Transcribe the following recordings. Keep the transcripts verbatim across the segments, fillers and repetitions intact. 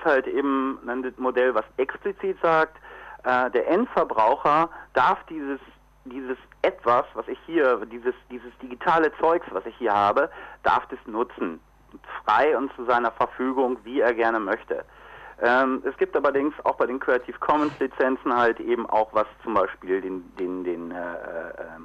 halt eben ein Modell, was explizit sagt, äh, der Endverbraucher darf dieses dieses etwas, was ich hier, dieses dieses digitale Zeugs, was ich hier habe, darf das nutzen, frei und zu seiner Verfügung, wie er gerne möchte. Ähm, es gibt allerdings auch bei den Creative Commons Lizenzen halt eben auch was zum Beispiel den den den äh, äh,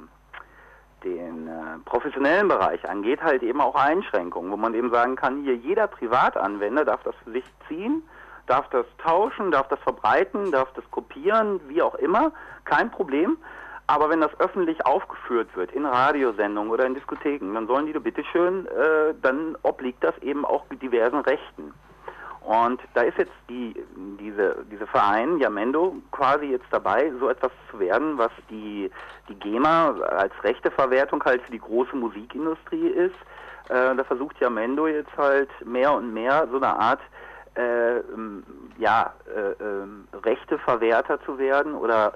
den äh, professionellen Bereich angeht, halt eben auch Einschränkungen, wo man eben sagen kann, hier jeder Privatanwender darf das für sich ziehen, darf das tauschen, darf das verbreiten, darf das kopieren, wie auch immer, kein Problem. Aber wenn das öffentlich aufgeführt wird, in Radiosendungen oder in Diskotheken, dann sollen die da bitteschön, äh, dann obliegt das eben auch diversen Rechten. Und da ist jetzt die, diese, diese Verein, Jamendo, quasi jetzt dabei, so etwas zu werden, was die, die GEMA als Rechteverwertung halt für die große Musikindustrie ist. Äh, da versucht Jamendo jetzt halt mehr und mehr so eine Art äh, ja, äh, äh, Rechteverwerter zu werden oder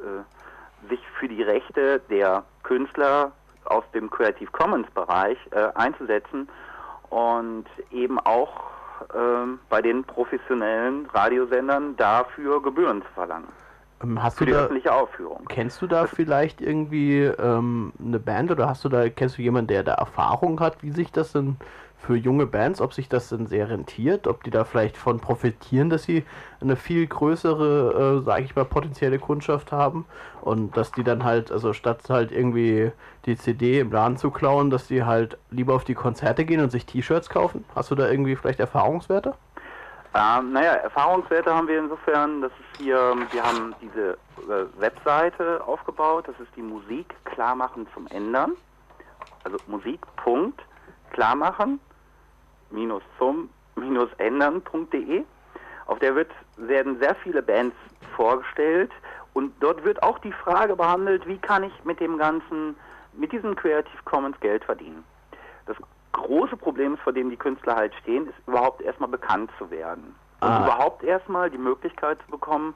äh, sich für die Rechte der Künstler aus dem Creative Commons Bereich äh, einzusetzen und eben auch Ähm, bei den professionellen Radiosendern dafür Gebühren zu verlangen. Ähm, hast für du die da, öffentliche Aufführung. Kennst du da das vielleicht irgendwie ähm, eine Band oder hast du da, kennst du jemanden, der da Erfahrung hat, wie sich das denn für junge Bands, ob sich das denn sehr rentiert, ob die da vielleicht von profitieren, dass sie eine viel größere, äh, sage ich mal, potenzielle Kundschaft haben und dass die dann halt, also statt halt irgendwie die C D im Laden zu klauen, dass die halt lieber auf die Konzerte gehen und sich T-Shirts kaufen? Hast du da irgendwie vielleicht Erfahrungswerte? Ähm, naja, Erfahrungswerte haben wir insofern, das ist hier, wir haben diese äh, Webseite aufgebaut, das ist die Musik klarmachen zum Ändern, also Musik Punkt klarmachen minus zum minus ändern Punkt de. Auf der wird, werden sehr viele Bands vorgestellt und dort wird auch die Frage behandelt, wie kann ich mit dem ganzen, mit diesem Creative Commons Geld verdienen. Das große Problem, vor dem die Künstler halt stehen, ist überhaupt erstmal bekannt zu werden. Und ah. überhaupt erstmal die Möglichkeit zu bekommen,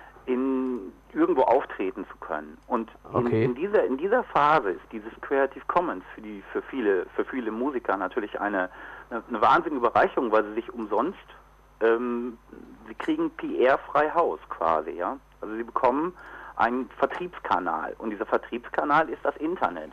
in irgendwo auftreten zu können. Und in, okay. in dieser in dieser Phase ist dieses Creative Commons für die für viele für viele Musiker natürlich eine eine, eine wahnsinnige Bereicherung, weil sie sich umsonst ähm, sie kriegen P R frei Haus quasi, ja. Also sie bekommen einen Vertriebskanal und dieser Vertriebskanal ist das Internet.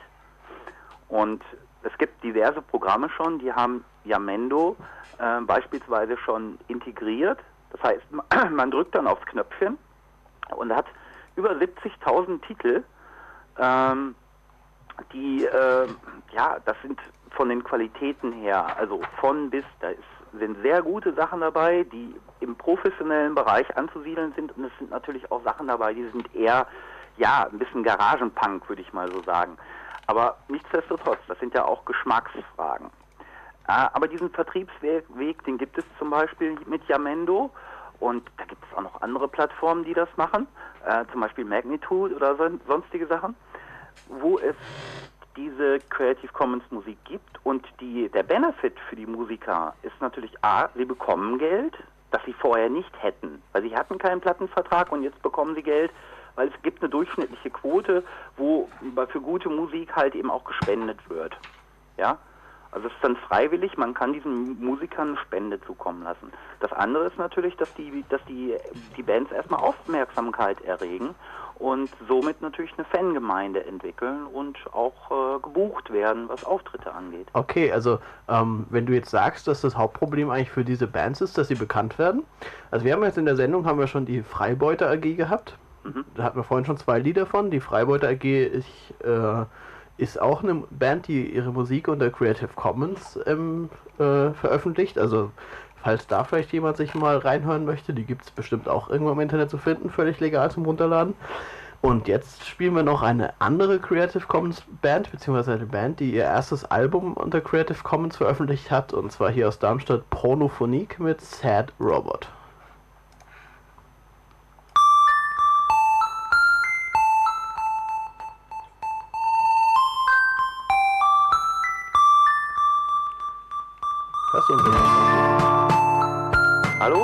Und es gibt diverse Programme schon, die haben Jamendo äh, beispielsweise schon integriert. Das heißt, man drückt dann aufs Knöpfchen und hat über siebzigtausend Titel, ähm, die, äh, ja, das sind von den Qualitäten her, also von bis, da ist, sind sehr gute Sachen dabei, die im professionellen Bereich anzusiedeln sind und es sind natürlich auch Sachen dabei, die sind eher, ja, ein bisschen Garagenpunk, würde ich mal so sagen. Aber nichtsdestotrotz, das sind ja auch Geschmacksfragen. Äh, aber diesen Vertriebsweg, Weg, den gibt es zum Beispiel mit Jamendo. Und da gibt es auch noch andere Plattformen, die das machen, äh, zum Beispiel Magnitude oder so, sonstige Sachen, wo es diese Creative Commons Musik gibt. Und die, der Benefit für die Musiker ist natürlich A, sie bekommen Geld, das sie vorher nicht hätten, weil sie hatten keinen Plattenvertrag und jetzt bekommen sie Geld, weil es gibt eine durchschnittliche Quote, wo für gute Musik halt eben auch gespendet wird. Ja? Also es ist dann freiwillig, man kann diesen Musikern eine Spende zukommen lassen. Das andere ist natürlich, dass die, dass die, die Bands erstmal Aufmerksamkeit erregen und somit natürlich eine Fangemeinde entwickeln und auch äh, gebucht werden, was Auftritte angeht. Okay, also ähm, wenn du jetzt sagst, dass das Hauptproblem eigentlich für diese Bands ist, dass sie bekannt werden. Also wir haben jetzt in der Sendung haben wir schon die Freibeuter A G gehabt. Mhm. Da hatten wir vorhin schon zwei Lieder von. Die Freibeuter A G ich, äh, ist auch eine Band, die ihre Musik unter Creative Commons ähm, äh, veröffentlicht. Also falls da vielleicht jemand sich mal reinhören möchte, die gibt es bestimmt auch irgendwo im Internet zu finden, völlig legal zum Runterladen. Und jetzt spielen wir noch eine andere Creative Commons Band, beziehungsweise eine Band, die ihr erstes Album unter Creative Commons veröffentlicht hat, und zwar hier aus Darmstadt, Pornophonique mit Sad Robot. Hörst du uns denn? Hallo?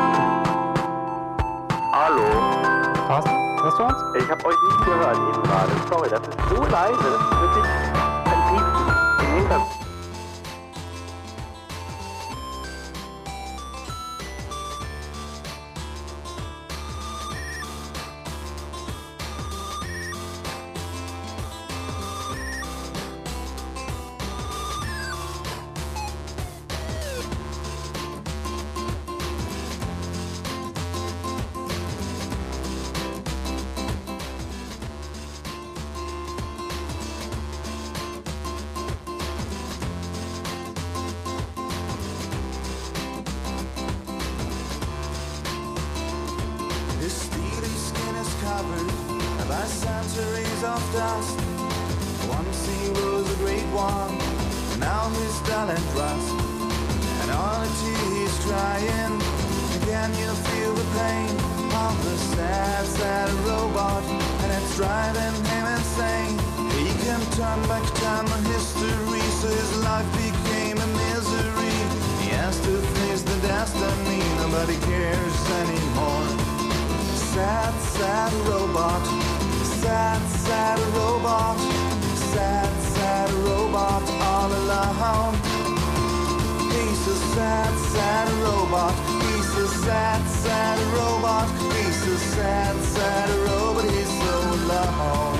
Hallo? Thorsten, hörst du uns? Ich habe euch nicht gehört eben gerade. Sorry, das ist so leise, das ist wirklich ein Piepsen im Hintergrund. by centuries of dust. Once he was a great one, now he's dull and rust. And honestly he's trying. Can you feel the pain of the sad, sad robot? And it's driving him insane. He can turn back time and history, so his life became a misery. He has to face the destiny, nobody cares anymore. Sad, sad robot. Sad, sad robot. Sad, sad robot all alone. He's a sad, sad robot. He's a sad, sad robot. He's a sad, sad robot. He's so alone.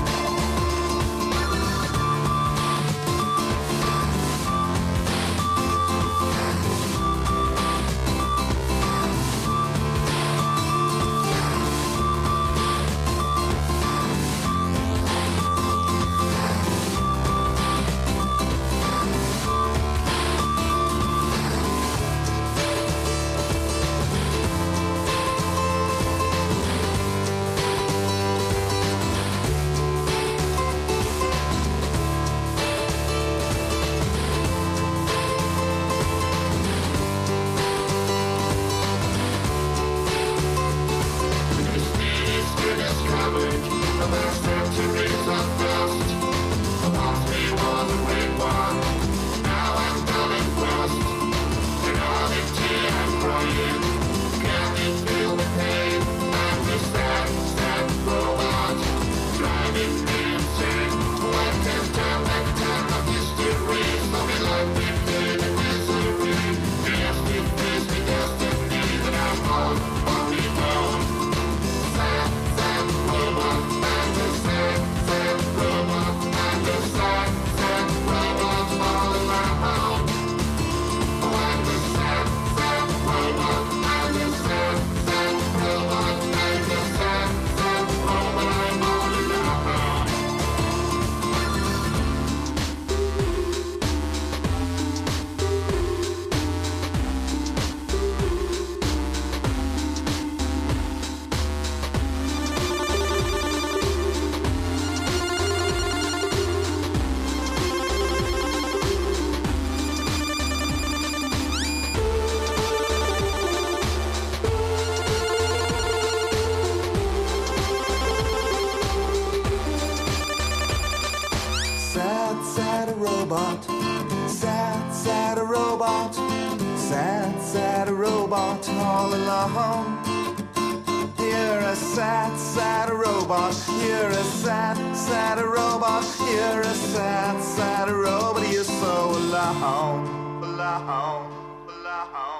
All alone. You're a sad, sad robot. You're a sad, sad robot. You're a sad, sad robot. You're so alone, alone, alone.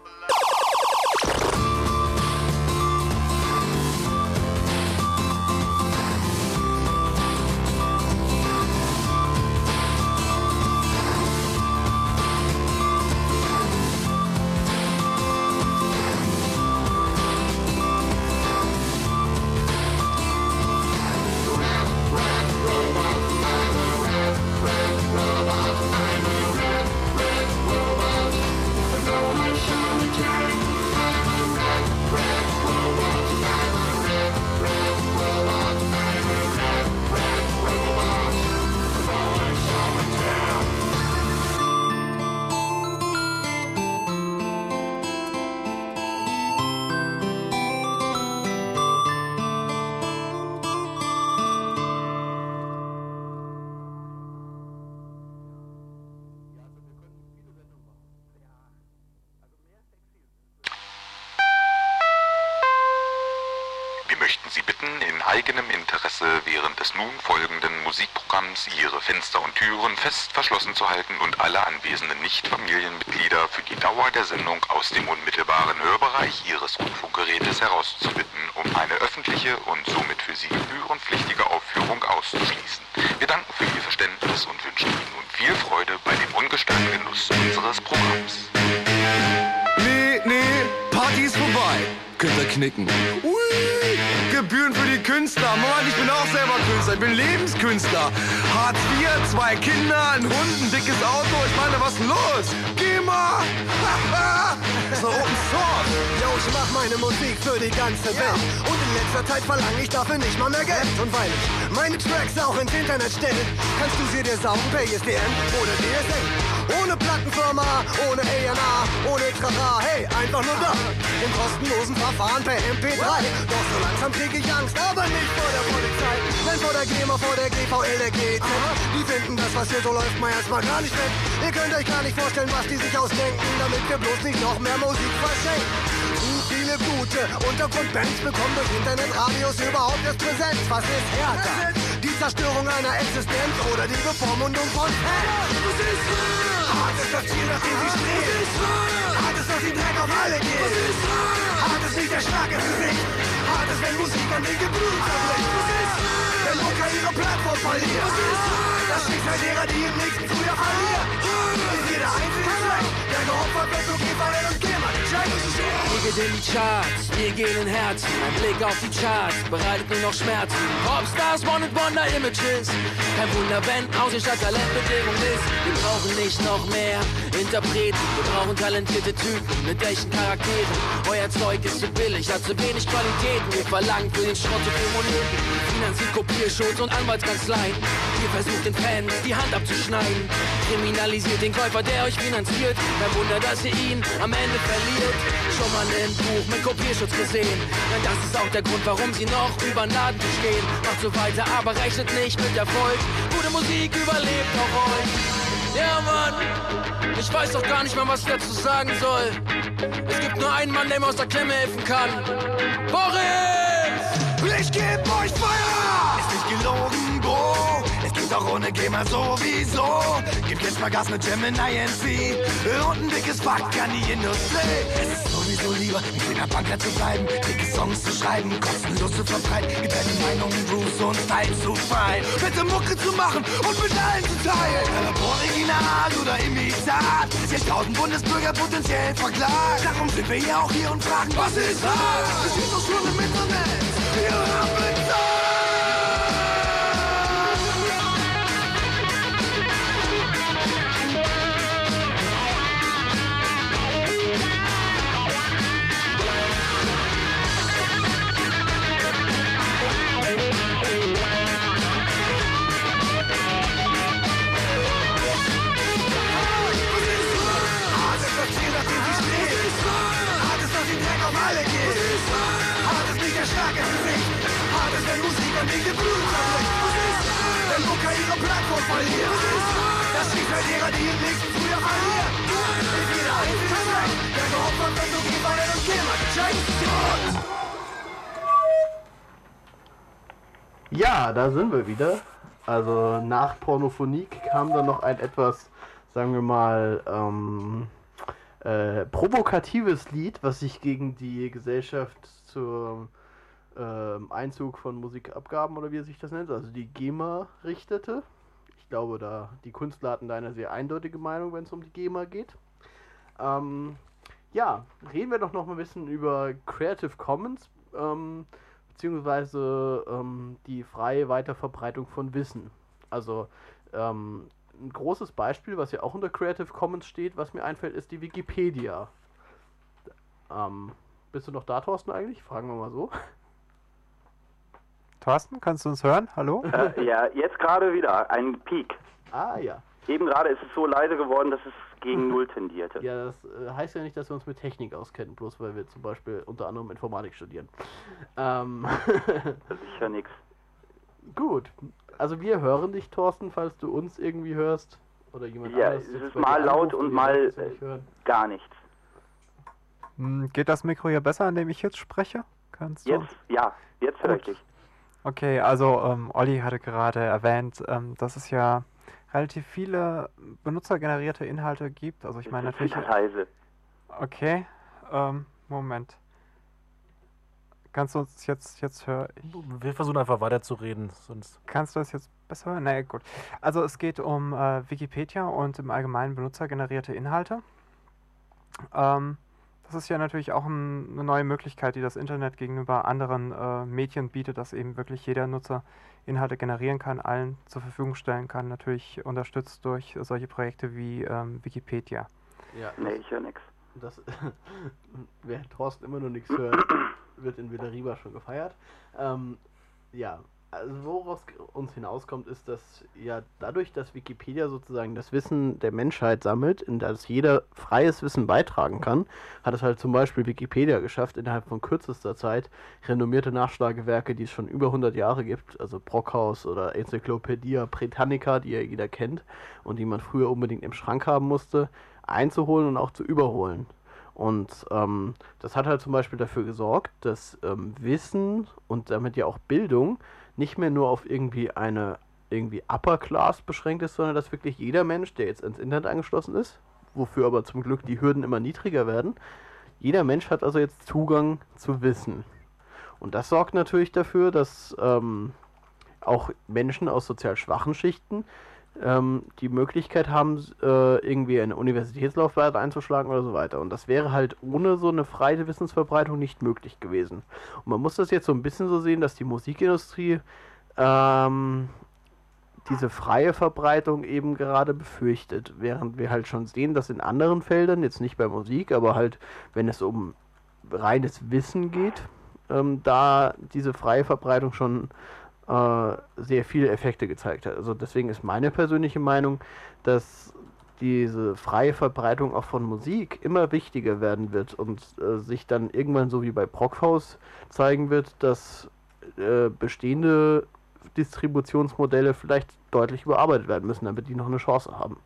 Während des nun folgenden Musikprogramms ihre Fenster und Türen fest verschlossen zu halten und alle anwesenden Nicht-Familienmitglieder für die Dauer der Sendung aus dem unmittelbaren Hörbereich ihres Rundfunkgerätes herauszubitten, um eine öffentliche und somit für sie gebührenpflichtige Aufführung auszuschließen. Wir danken für Ihr Verständnis und wünschen Ihnen nun viel Freude bei dem ungestörten Genuss unseres Programms. Nee, nee, Party ist vorbei. könnt ihr knicken. Ui, Gebühren für die Künstler. Mann, ich bin auch selber Künstler, ich bin Lebenskünstler. Hartz vier, zwei Kinder, ein Hund, ein dickes Auto. Ich meine, was ist denn los? Geh mal! So Open Source. Yo, ich mach meine Musik für die ganze Welt. Und in letzter Zeit verlange ich dafür nicht mal mehr Geld. Und weil ich meine Tracks auch ins Internet stelle, kannst du sie dir saugen per I S D N oder D S L. Ohne Plattenfirma, ohne A und R, ohne Trara, hey, einfach nur da. Im kostenlosen Verfahren per M P drei. Doch so langsam krieg ich Angst, aber nicht vor der Polizei. Nein, vor der GEMA, vor der G V L, der G Z. Die finden das, was hier so läuft, mal erstmal gar nicht weg. Ihr könnt euch gar nicht vorstellen, was die sich ausdenken, damit wir bloß nicht noch mehr Musik verschenken. Zu viele gute Untergrundbands bekommen durch Internetradios überhaupt erst Präsenz. Was ist härter? Die Zerstörung einer Existenz oder die Bevormundung von Fans? Was ist hart ist das Ziel, nach dem sie streben. Hart ist, dass sie Dreck auf alle gehen. Hart ist nicht der starke Physik. Hart ist, wenn Musik an den Geblüt zerbricht. Wenn Mucker ihre Plattform verliert. Das Schicksal derer, die im nächsten Frühjahr verlieren. Ist jeder einzelne Track, der geopfert wird, so G V L und GEMA. Wir gehen in die Charts, wir gehen in Herzen. Ein Blick auf die Charts bereitet nur noch Schmerzen. Popstars, One-and-Wonder Images. Kein Wunder, wenn Außenstadt Talentbedingung ist. Wir brauchen nicht noch mehr Interpreten. Wir brauchen talentierte Typen mit echten Charakteren. Euer Zeug ist zu billig, hat zu wenig Qualitäten. Wir verlangen für den Schrott zu viel Moneten. Finanziert Kopierschutz und Anwaltskanzleien. Ihr versucht den Fans die Hand abzuschneiden. Kriminalisiert den Käufer, der euch finanziert. Kein Wunder, dass ihr ihn am Ende verliert. Schon mal ein Buch mit Kopierschutz gesehen. Denn das ist auch der Grund, warum sie noch über den Laden stehen. Macht so weiter, aber rechnet nicht mit Erfolg. Gute Musik überlebt auch euch. Ja, Mann, ich weiß doch gar nicht mehr, was ich dazu sagen soll. Es gibt nur einen Mann, der mir aus der Klemme helfen kann. Boris! Ich geb euch Feuer! Ist nicht gelogen, Bro. Es geht auch ohne GEMA sowieso. Gib jetzt mal Gas mit Gemini N C. Und ein dickes Fuck an die Industrie. Es ist sowieso lieber, mit einer Banker zu bleiben, dicke Songs zu schreiben, kostenlos zu verbreiten, geteilte Meinungen, Grooves und Style zu feiern. Bitte Mucke zu machen und mit allen zu teilen. Ob Original oder Imitat, zigtausend Bundesbürger potenziell verklagt. Darum sind wir ja auch hier und fragen, was ist das? Es ist doch schon im Internet. Wir haben bezahlt. Starke Gesicht. Hart ist, wenn Musik an den Geblüt zerbricht. Wenn Mucker ihre Plattform verliert. Das Schicksal derer, die im nächsten Frühjahr verlieren. Ist jeder einzelne Track, der geopfert wird, so G V L und GEMA gecheckt. Ja, da sind wir wieder. Also nach Pornophonik kam dann noch ein etwas, sagen wir mal, ähm, äh, provokatives Lied, was sich gegen die Gesellschaft zur ähm, Einzug von Musikabgaben oder wie sich das nennt, also die GEMA richtete. Ich glaube, da die Künstler hatten da eine sehr eindeutige Meinung, wenn es um die GEMA geht. Ähm, ja, reden wir doch noch mal ein bisschen über Creative Commons, ähm, beziehungsweise ähm, die freie Weiterverbreitung von Wissen. Also ähm, ein großes Beispiel, was ja auch unter Creative Commons steht, was mir einfällt, ist die Wikipedia. Ähm, bist du noch da, Thorsten, eigentlich? Fragen wir mal so. Thorsten, kannst du uns hören? Hallo? Äh, ja, jetzt gerade wieder. Ein Peak. Ah, ja. Eben gerade ist es so leise geworden, dass es gegen Null tendierte. Ja, das äh, heißt ja nicht, dass wir uns mit Technik auskennen, bloß weil wir zum Beispiel unter anderem Informatik studieren. Ähm Das ist ja nichts. Gut. Also wir hören dich, Thorsten, falls du uns irgendwie hörst. Oder jemand Ja, anderes. es jetzt ist bei mal dir laut anruft und ihr mal das nicht äh, hören. gar nichts. Hm, geht das Mikro hier besser, indem ich jetzt spreche? Kannst du? Jetzt, ja, jetzt höre ich dich. Okay, also ähm, Olli hatte gerade erwähnt, ähm, dass es ja relativ viele benutzergenerierte Inhalte gibt. Also ich meine Das ist natürlich... leise. Okay, ähm, Moment. Kannst du uns jetzt, jetzt hören? Wir versuchen einfach weiterzureden, sonst... Kannst du das jetzt besser hören? Nee, gut. Also es geht um äh, Wikipedia und im Allgemeinen benutzergenerierte Inhalte. Ähm, Das ist ja natürlich auch ein, eine neue Möglichkeit, die das Internet gegenüber anderen äh, Medien bietet, dass eben wirklich jeder Nutzer Inhalte generieren kann, allen zur Verfügung stellen kann, natürlich unterstützt durch solche Projekte wie ähm, Wikipedia. Ja, nee, ich höre nichts. Das, wer Thorsten immer noch nichts hört, wird in Villariba schon gefeiert. Ähm, ja, also woraus uns hinauskommt, ist, dass ja dadurch, dass Wikipedia sozusagen das Wissen der Menschheit sammelt, in das jeder freies Wissen beitragen kann, hat es halt zum Beispiel Wikipedia geschafft, innerhalb von kürzester Zeit renommierte Nachschlagewerke, die es schon über hundert Jahre gibt, also Brockhaus oder Encyclopedia Britannica, die ja jeder kennt und die man früher unbedingt im Schrank haben musste, einzuholen und auch zu überholen. Und ähm, das hat halt zum Beispiel dafür gesorgt, dass ähm, Wissen und damit ja auch Bildung nicht mehr nur auf irgendwie eine irgendwie Upper Class beschränkt ist, sondern dass wirklich jeder Mensch, der jetzt ins Internet angeschlossen ist, wofür aber zum Glück die Hürden immer niedriger werden, jeder Mensch hat also jetzt Zugang zu Wissen. Und das sorgt natürlich dafür, dass ähm, auch Menschen aus sozial schwachen Schichten ähm, die Möglichkeit haben, äh, irgendwie eine Universitätslaufbahn einzuschlagen oder so weiter. Und das wäre halt ohne so eine freie Wissensverbreitung nicht möglich gewesen. Und man muss das jetzt so ein bisschen so sehen, dass die Musikindustrie ähm, diese freie Verbreitung eben gerade befürchtet, während wir halt schon sehen, dass in anderen Feldern, jetzt nicht bei Musik, aber halt, wenn es um reines Wissen geht, ähm, da diese freie Verbreitung schon sehr viele Effekte gezeigt hat. Also deswegen ist meine persönliche Meinung, dass diese freie Verbreitung auch von Musik immer wichtiger werden wird und äh, sich dann irgendwann so wie bei Brockhaus zeigen wird, dass äh, bestehende Distributionsmodelle vielleicht deutlich überarbeitet werden müssen, damit die noch eine Chance haben.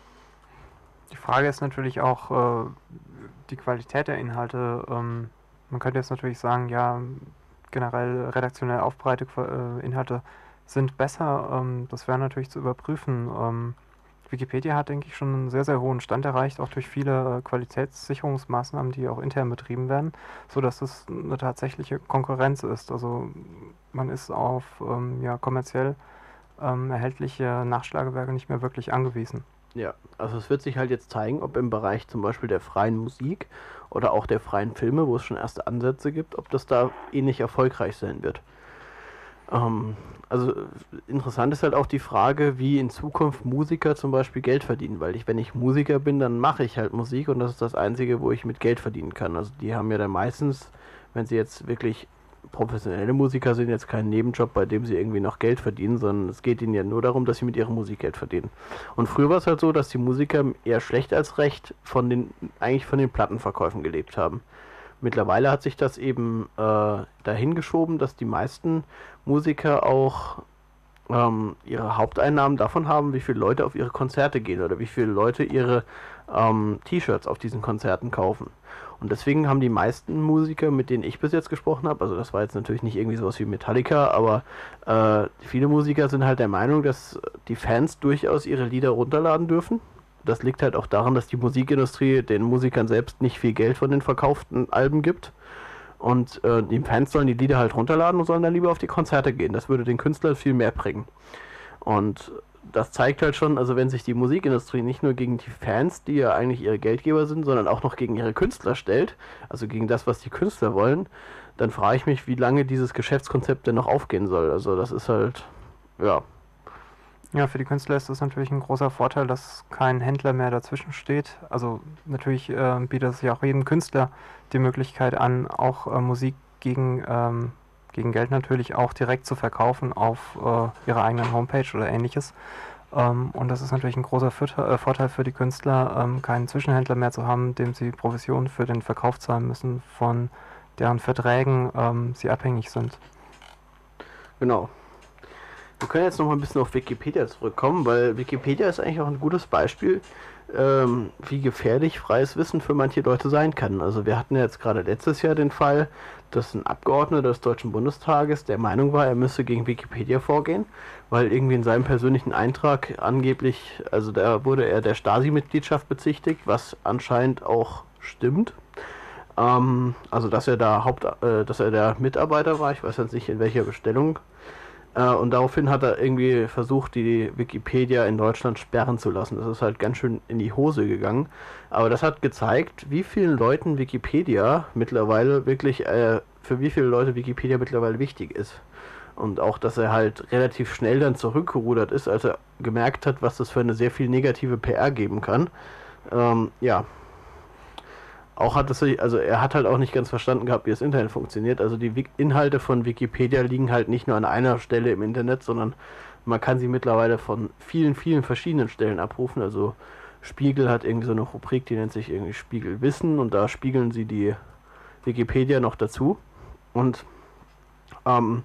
Die Frage ist natürlich auch äh, die Qualität der Inhalte. Ähm, man könnte jetzt natürlich sagen, ja, generell redaktionell aufbereitete äh, Inhalte sind besser. Ähm, das wäre natürlich zu überprüfen. Ähm, Wikipedia hat, denke ich, schon einen sehr, sehr hohen Stand erreicht, auch durch viele äh, Qualitätssicherungsmaßnahmen, die auch intern betrieben werden, sodass es eine tatsächliche Konkurrenz ist. Also man ist auf ähm, ja, kommerziell ähm, erhältliche Nachschlagewerke nicht mehr wirklich angewiesen. Ja, also es wird sich halt jetzt zeigen, ob im Bereich zum Beispiel der freien Musik oder auch der freien Filme, wo es schon erste Ansätze gibt, ob das da ähnlich erfolgreich sein wird. Ähm, also interessant ist halt auch die Frage, wie in Zukunft Musiker zum Beispiel Geld verdienen, weil ich, wenn ich Musiker bin, dann mache ich halt Musik und das ist das Einzige, wo ich mit Geld verdienen kann. Also die haben ja dann meistens, wenn sie jetzt wirklich professionelle Musiker sind, jetzt kein Nebenjob, bei dem sie irgendwie noch Geld verdienen, sondern es geht ihnen ja nur darum, dass sie mit ihrer Musik Geld verdienen. Und früher war es halt so, dass die Musiker eher schlecht als recht von den, eigentlich von den Plattenverkäufen gelebt haben. Mittlerweile hat sich das eben äh, dahin geschoben, dass die meisten Musiker auch ähm, ihre Haupteinnahmen davon haben, wie viele Leute auf ihre Konzerte gehen oder wie viele Leute ihre ähm, T-Shirts auf diesen Konzerten kaufen. Und deswegen haben die meisten Musiker, mit denen ich bis jetzt gesprochen habe, also das war jetzt natürlich nicht irgendwie sowas wie Metallica, aber äh, viele Musiker sind halt der Meinung, dass die Fans durchaus ihre Lieder runterladen dürfen. Das liegt halt auch daran, dass die Musikindustrie den Musikern selbst nicht viel Geld von den verkauften Alben gibt. Und äh, die Fans sollen die Lieder halt runterladen und sollen dann lieber auf die Konzerte gehen. Das würde den Künstlern viel mehr bringen. Und das zeigt halt schon, also wenn sich die Musikindustrie nicht nur gegen die Fans, die ja eigentlich ihre Geldgeber sind, sondern auch noch gegen ihre Künstler stellt, also gegen das, was die Künstler wollen, dann frage ich mich, wie lange dieses Geschäftskonzept denn noch aufgehen soll. Also das ist halt, ja. Ja, für die Künstler ist das natürlich ein großer Vorteil, dass kein Händler mehr dazwischen steht. Also natürlich äh, bietet es ja auch jedem Künstler die Möglichkeit an, auch äh, Musik gegen, ähm, gegen Geld natürlich auch direkt zu verkaufen auf äh, ihrer eigenen Homepage oder ähnliches. Ähm, und das ist natürlich ein großer Vorteil, äh, Vorteil für die Künstler, ähm, keinen Zwischenhändler mehr zu haben, dem sie Provisionen für den Verkauf zahlen müssen, von deren Verträgen ähm, sie abhängig sind. Genau. Wir können jetzt noch mal ein bisschen auf Wikipedia zurückkommen, weil Wikipedia ist eigentlich auch ein gutes Beispiel, ähm, wie gefährlich freies Wissen für manche Leute sein kann. Also wir hatten ja jetzt gerade letztes Jahr den Fall, dass ein Abgeordneter des Deutschen Bundestages der Meinung war, er müsse gegen Wikipedia vorgehen, weil irgendwie in seinem persönlichen Eintrag angeblich, also da wurde er der Stasi-Mitgliedschaft bezichtigt, was anscheinend auch stimmt. Ähm, also dass er da Haupt, äh, dass er der Mitarbeiter war, ich weiß jetzt nicht in welcher Bestellung. Äh, und daraufhin hat er irgendwie versucht, die Wikipedia in Deutschland sperren zu lassen. Das ist halt ganz schön in die Hose gegangen. Aber das hat gezeigt, wie vielen Leuten Wikipedia mittlerweile wirklich, äh, für wie viele Leute Wikipedia mittlerweile wichtig ist. Und auch, dass er halt relativ schnell dann zurückgerudert ist, als er gemerkt hat, was das für eine sehr viel negative P R geben kann. Ähm, ja. Auch hat es, also er hat halt auch nicht ganz verstanden gehabt, wie das Internet funktioniert. Also die Inhalte von Wikipedia liegen halt nicht nur an einer Stelle im Internet, sondern man kann sie mittlerweile von vielen, vielen verschiedenen Stellen abrufen. Also Spiegel hat irgendwie so eine Rubrik, die nennt sich irgendwie Spiegel Wissen, und da spiegeln sie die Wikipedia noch dazu. Und ähm,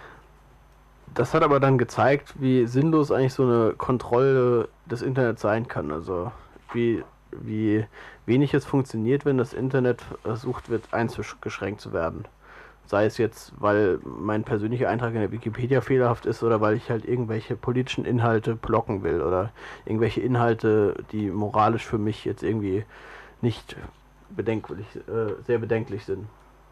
das hat aber dann gezeigt, wie sinnlos eigentlich so eine Kontrolle des Internets sein kann. Also wie wie wenig es funktioniert, wenn das Internet versucht wird, eingeschränkt zu werden. Sei es jetzt, weil mein persönlicher Eintrag in der Wikipedia fehlerhaft ist oder weil ich halt irgendwelche politischen Inhalte blocken will oder irgendwelche Inhalte, die moralisch für mich jetzt irgendwie nicht bedenklich, äh, sehr bedenklich sind.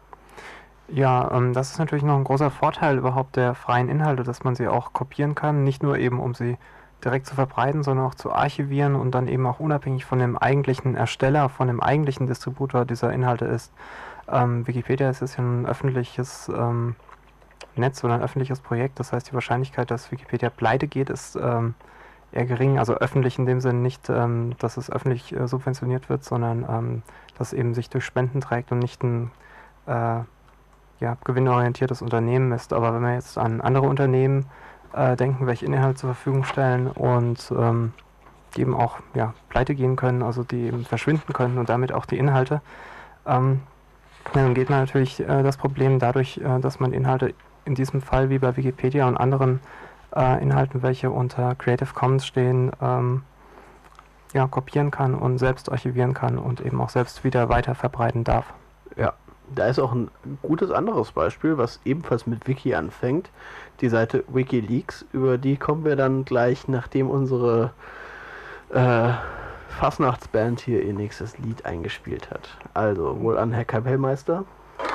Ja, ähm, das ist natürlich noch ein großer Vorteil überhaupt der freien Inhalte, dass man sie auch kopieren kann, nicht nur eben um sie direkt zu verbreiten, sondern auch zu archivieren und dann eben auch unabhängig von dem eigentlichen Ersteller, von dem eigentlichen Distributor dieser Inhalte ist. Ähm, Wikipedia ist ja ein öffentliches ähm, Netz oder ein öffentliches Projekt, das heißt die Wahrscheinlichkeit, dass Wikipedia pleite geht, ist ähm, eher gering, also öffentlich in dem Sinne nicht, ähm, dass es öffentlich äh, subventioniert wird, sondern ähm, dass es eben sich durch Spenden trägt und nicht ein äh, ja, gewinnorientiertes Unternehmen ist. Aber wenn wir jetzt an andere Unternehmen denken, welche Inhalte zur Verfügung stellen und ähm, die eben auch ja, pleite gehen können, also die eben verschwinden können und damit auch die Inhalte. Ähm, dann geht man natürlich äh, das Problem dadurch, äh, dass man Inhalte in diesem Fall wie bei Wikipedia und anderen äh, Inhalten, welche unter Creative Commons stehen, ähm, ja, kopieren kann und selbst archivieren kann und eben auch selbst wieder weiter verbreiten darf. Ja. Da ist auch ein gutes anderes Beispiel, was ebenfalls mit Wiki anfängt. Die Seite WikiLeaks, über die kommen wir dann gleich, nachdem unsere äh, Fastnachtsband hier ihr nächstes Lied eingespielt hat. Also, wohl an Herr Kapellmeister.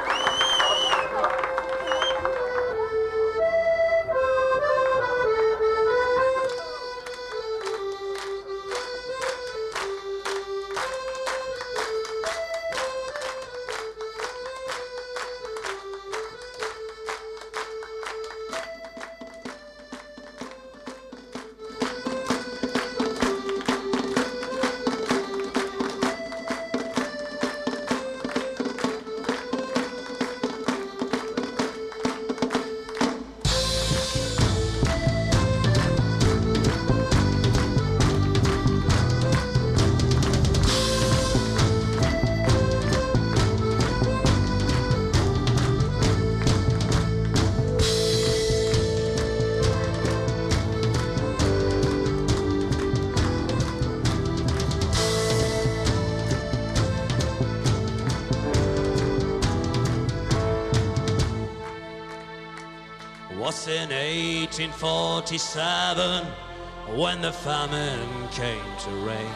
Was in eighteen forty-seven when the famine came to reign,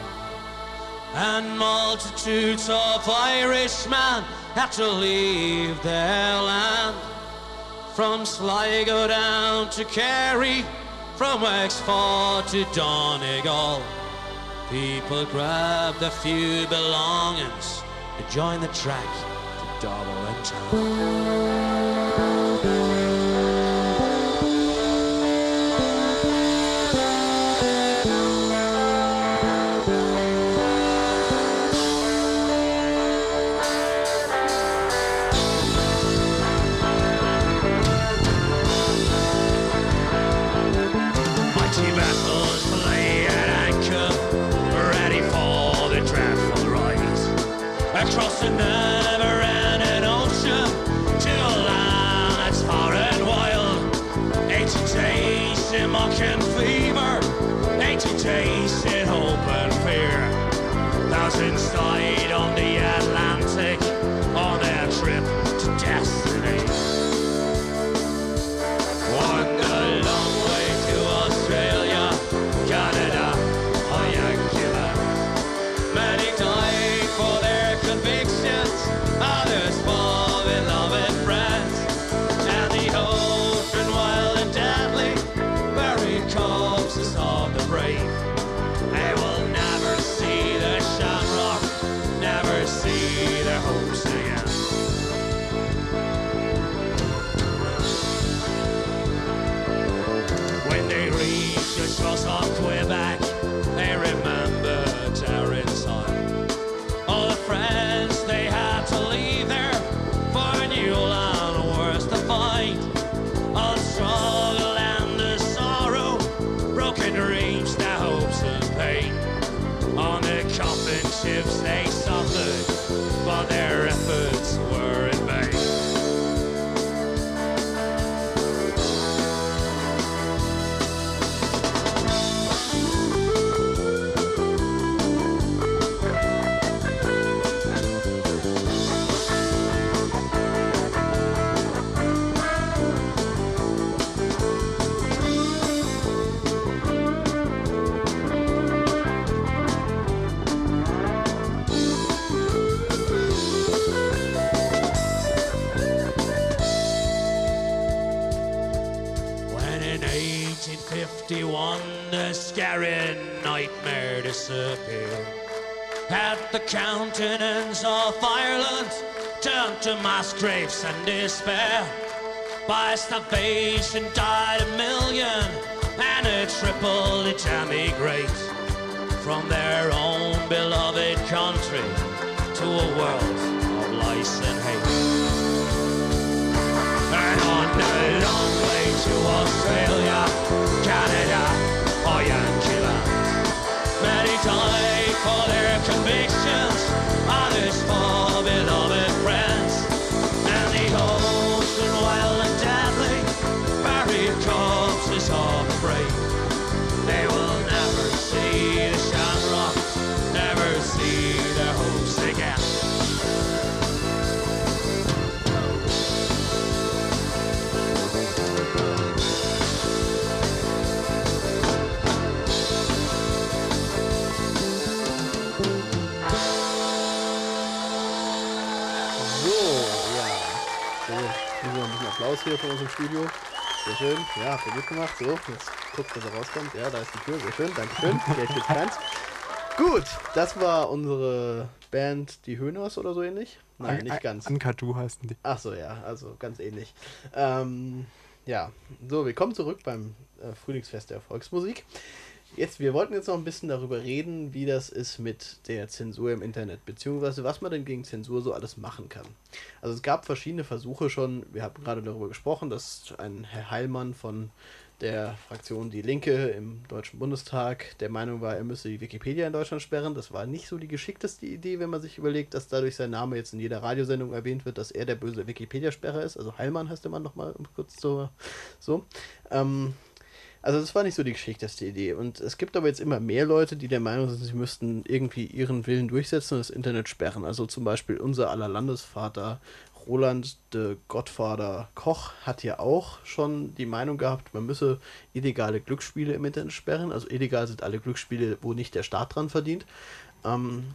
and multitudes of Irishmen had to leave their land. From Sligo down to Kerry, from Wexford to Donegal, people grabbed their few belongings to join the track to Dublin town. Across the never-ending ocean to fuel and worse to fight. All struggle and the sorrow, broken dreams, their hopes and pain. On the coffin ships they suffered, but their efforts were in vain. fifty-one, the scary nightmare disappeared. At the countenance of Ireland, turned to mass graves and despair. By starvation died a million, and a triple did emigrate from their own beloved country to a world of lice and hate. And on the long way to Australia, Canada, or Yankee land, many died for their convictions, others for beloved friends. And the ocean, wild and deadly, buried corpses of the brave. They will never see the shamrock, never see their hopes again. Applaus hier von unserem Studio. Sehr schön. Ja, habt ihr gut gemacht. So, jetzt guckt, dass er rauskommt. Ja, da ist die Tür. Sehr schön. Dankeschön. Geld gibt's keins. Gut, das war unsere Band, die Höhners oder so ähnlich. Nein, nicht ganz. Ankadu heißen die. Ach so, ja, also ganz ähnlich. Ähm, ja, so, wir kommen zurück beim äh, Frühlingsfest der Volksmusik. Jetzt, wir wollten jetzt noch ein bisschen darüber reden, wie das ist mit der Zensur im Internet, beziehungsweise was man denn gegen Zensur so alles machen kann. Also es gab verschiedene Versuche schon, wir haben gerade darüber gesprochen, dass ein Herr Heilmann von der Fraktion Die Linke im Deutschen Bundestag der Meinung war, er müsse die Wikipedia in Deutschland sperren. Das war nicht so die geschickteste Idee, wenn man sich überlegt, dass dadurch sein Name jetzt in jeder Radiosendung erwähnt wird, dass er der böse Wikipedia-Sperrer ist. Also Heilmann heißt der Mann nochmal, um kurz zu... So. Ähm... Also das war nicht so die geschickteste Idee. Und es gibt aber jetzt immer mehr Leute, die der Meinung sind, sie müssten irgendwie ihren Willen durchsetzen und das Internet sperren. Also zum Beispiel unser aller Landesvater Roland de Gottvater Koch hat ja auch schon die Meinung gehabt, man müsse illegale Glücksspiele im Internet sperren. Also illegal sind alle Glücksspiele, wo nicht der Staat dran verdient. Ähm,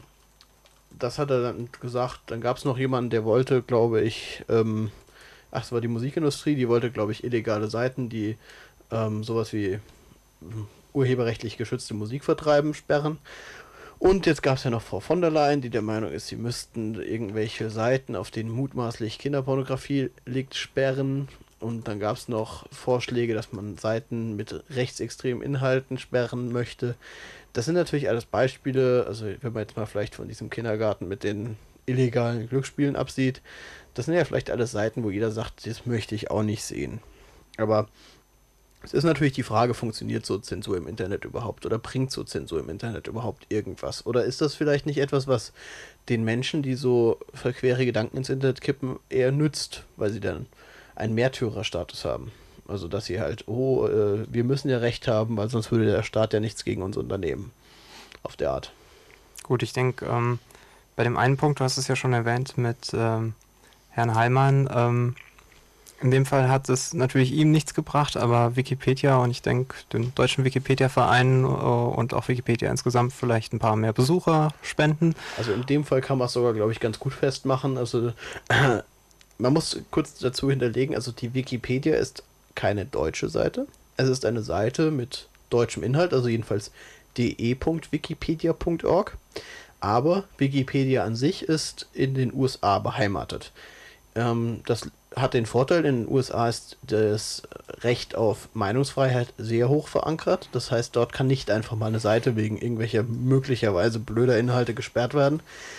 das hat er dann gesagt. Dann gab es noch jemanden, der wollte, glaube ich, ähm, ach, es war die Musikindustrie, die wollte, glaube ich, illegale Seiten, die Ähm, sowas wie urheberrechtlich geschützte Musik vertreiben, sperren. Und jetzt gab es ja noch Frau von der Leyen, die der Meinung ist, sie müssten irgendwelche Seiten, auf denen mutmaßlich Kinderpornografie liegt, sperren. Und dann gab es noch Vorschläge, dass man Seiten mit rechtsextremen Inhalten sperren möchte. Das sind natürlich alles Beispiele, also wenn man jetzt mal vielleicht von diesem Kindergarten mit den illegalen Glücksspielen absieht, das sind ja vielleicht alles Seiten, wo jeder sagt, das möchte ich auch nicht sehen. Aber es ist natürlich die Frage, funktioniert so Zensur im Internet überhaupt oder bringt so Zensur im Internet überhaupt irgendwas? Oder ist das vielleicht nicht etwas, was den Menschen, die so verquere Gedanken ins Internet kippen, eher nützt, weil sie dann einen Märtyrerstatus haben? Also dass sie halt, oh, äh, wir müssen ja Recht haben, weil sonst würde der Staat ja nichts gegen uns unternehmen. Auf der Art. Gut, ich denke, ähm, bei dem einen Punkt, du hast es ja schon erwähnt mit ähm, Herrn Heilmann, ähm, in dem Fall hat es natürlich ihm nichts gebracht, aber Wikipedia und ich denke, den deutschen Wikipedia-Verein äh, und auch Wikipedia insgesamt vielleicht ein paar mehr Besucher spenden. Also in dem Fall kann man es sogar, glaube ich, ganz gut festmachen. Also äh, man muss kurz dazu hinterlegen, also die Wikipedia ist keine deutsche Seite. Es ist eine Seite mit deutschem Inhalt, also jedenfalls de punkt wikipedia punkt org. Aber Wikipedia an sich ist in den U S A beheimatet. Ähm, das hat den Vorteil, in den U S A ist das Recht auf Meinungsfreiheit sehr hoch verankert. Das heißt, dort kann nicht einfach mal eine Seite wegen irgendwelcher möglicherweise blöder Inhalte gesperrt werden.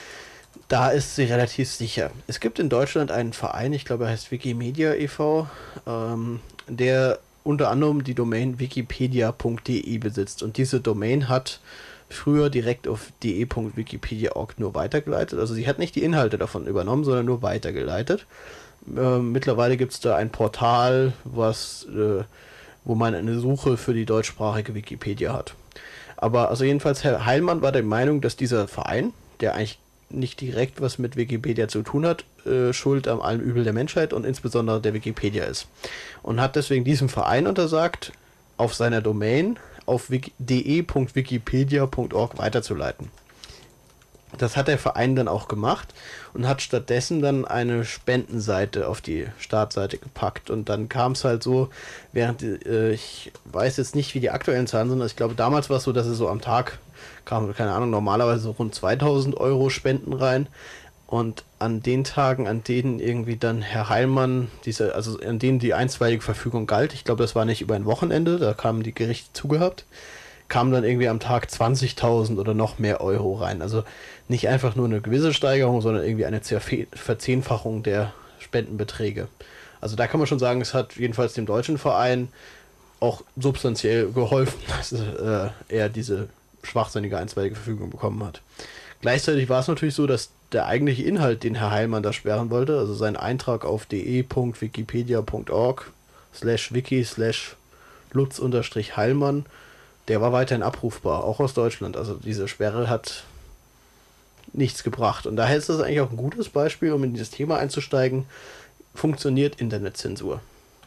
Da ist sie relativ sicher. Es gibt in Deutschland einen Verein, ich glaube er heißt Wikimedia e V, ähm, der unter anderem die Domain wikipedia punkt de besitzt. Und diese Domain hat früher direkt auf de punkt wikipedia punkt org nur weitergeleitet. Also sie hat nicht die Inhalte davon übernommen, sondern nur weitergeleitet. Äh, mittlerweile gibt es da ein Portal, was, äh, wo man eine Suche für die deutschsprachige Wikipedia hat. Aber also jedenfalls Herr Heilmann war der Meinung, dass dieser Verein, der eigentlich nicht direkt was mit Wikipedia zu tun hat, äh, schuld am allem Übel der Menschheit und insbesondere der Wikipedia ist. Und hat deswegen diesem Verein untersagt, auf seiner Domain auf de punkt wikipedia punkt org weiterzuleiten. Das hat der Verein dann auch gemacht und hat stattdessen dann eine Spendenseite auf die Startseite gepackt. Und dann kam es halt so, während äh, ich weiß jetzt nicht, wie die aktuellen Zahlen sind, ich glaube damals war es so, dass es so am Tag kam, keine Ahnung, normalerweise so rund zweitausend Euro Spenden rein. Und an den Tagen, an denen irgendwie dann Herr Heilmann, diese, also an denen die einstweilige Verfügung galt, ich glaube, das war nicht über ein Wochenende, da kamen die Gerichte zugehabt, kamen dann irgendwie am Tag zwanzigtausend oder noch mehr Euro rein. Also nicht einfach nur eine gewisse Steigerung, sondern irgendwie eine Verzehnfachung der Spendenbeträge. Also da kann man schon sagen, es hat jedenfalls dem deutschen Verein auch substanziell geholfen, dass äh, er diese schwachsinnige einstweilige Verfügung bekommen hat. Gleichzeitig war es natürlich so, dass der eigentliche Inhalt, den Herr Heilmann da sperren wollte, also sein Eintrag auf de punkt wikipedia punkt org slash wiki slash lutz unterstrich Heilmann, der war weiterhin abrufbar, auch aus Deutschland. Also diese Sperre hat nichts gebracht. Und daher ist das eigentlich auch ein gutes Beispiel, um in dieses Thema einzusteigen. Funktioniert Internetzensur?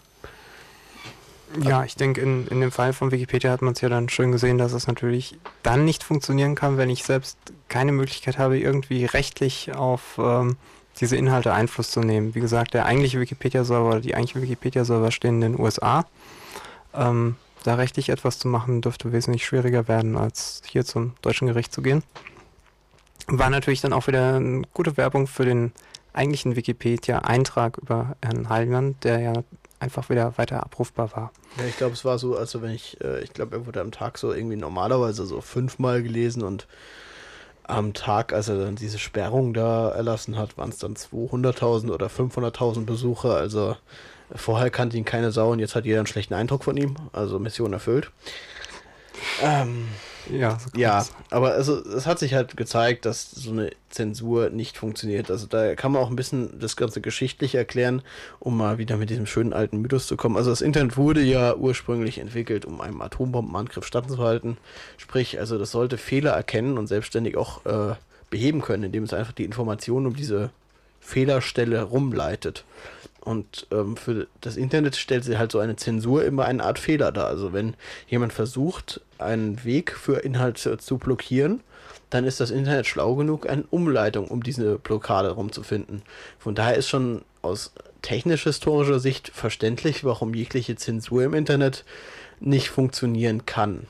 Ja, ich denke, in, in dem Fall von Wikipedia hat man es ja dann schön gesehen, dass es natürlich dann nicht funktionieren kann, wenn ich selbst keine Möglichkeit habe, irgendwie rechtlich auf ähm, diese Inhalte Einfluss zu nehmen. Wie gesagt, der eigentliche Wikipedia-Server oder die eigentliche Wikipedia-Server stehen in den U S A. Ähm, da rechtlich etwas zu machen, dürfte wesentlich schwieriger werden, als hier zum deutschen Gericht zu gehen. War natürlich dann auch wieder eine gute Werbung für den eigentlichen Wikipedia-Eintrag über Herrn Heilmann, der ja einfach wieder weiter abrufbar war. Ja, ich glaube, es war so, also wenn ich, äh, ich glaube, er wurde am Tag so irgendwie normalerweise so fünfmal gelesen und am Tag, als er dann diese Sperrung da erlassen hat, waren es dann zweihunderttausend oder fünfhunderttausend Besucher, also vorher kannte ihn keine Sau und jetzt hat jeder einen schlechten Eindruck von ihm, also Mission erfüllt. Ähm, ja, so ja, aber also es hat sich halt gezeigt, dass so eine Zensur nicht funktioniert. Also da kann man auch ein bisschen das Ganze geschichtlich erklären, um mal wieder mit diesem schönen alten Mythos zu kommen. Also das Internet wurde ja ursprünglich entwickelt, um einem Atombombenangriff standzuhalten. Sprich, also das sollte Fehler erkennen und selbstständig auch äh, beheben können, indem es einfach die Informationen um diese Fehlerstelle rumleitet. Und ähm, für das Internet stellt sich halt so eine Zensur immer eine Art Fehler dar. Also wenn jemand versucht, einen Weg für Inhalte zu blockieren, dann ist das Internet schlau genug, eine Umleitung um diese Blockade rumzufinden. Von daher ist schon aus technisch-historischer Sicht verständlich, warum jegliche Zensur im Internet nicht funktionieren kann.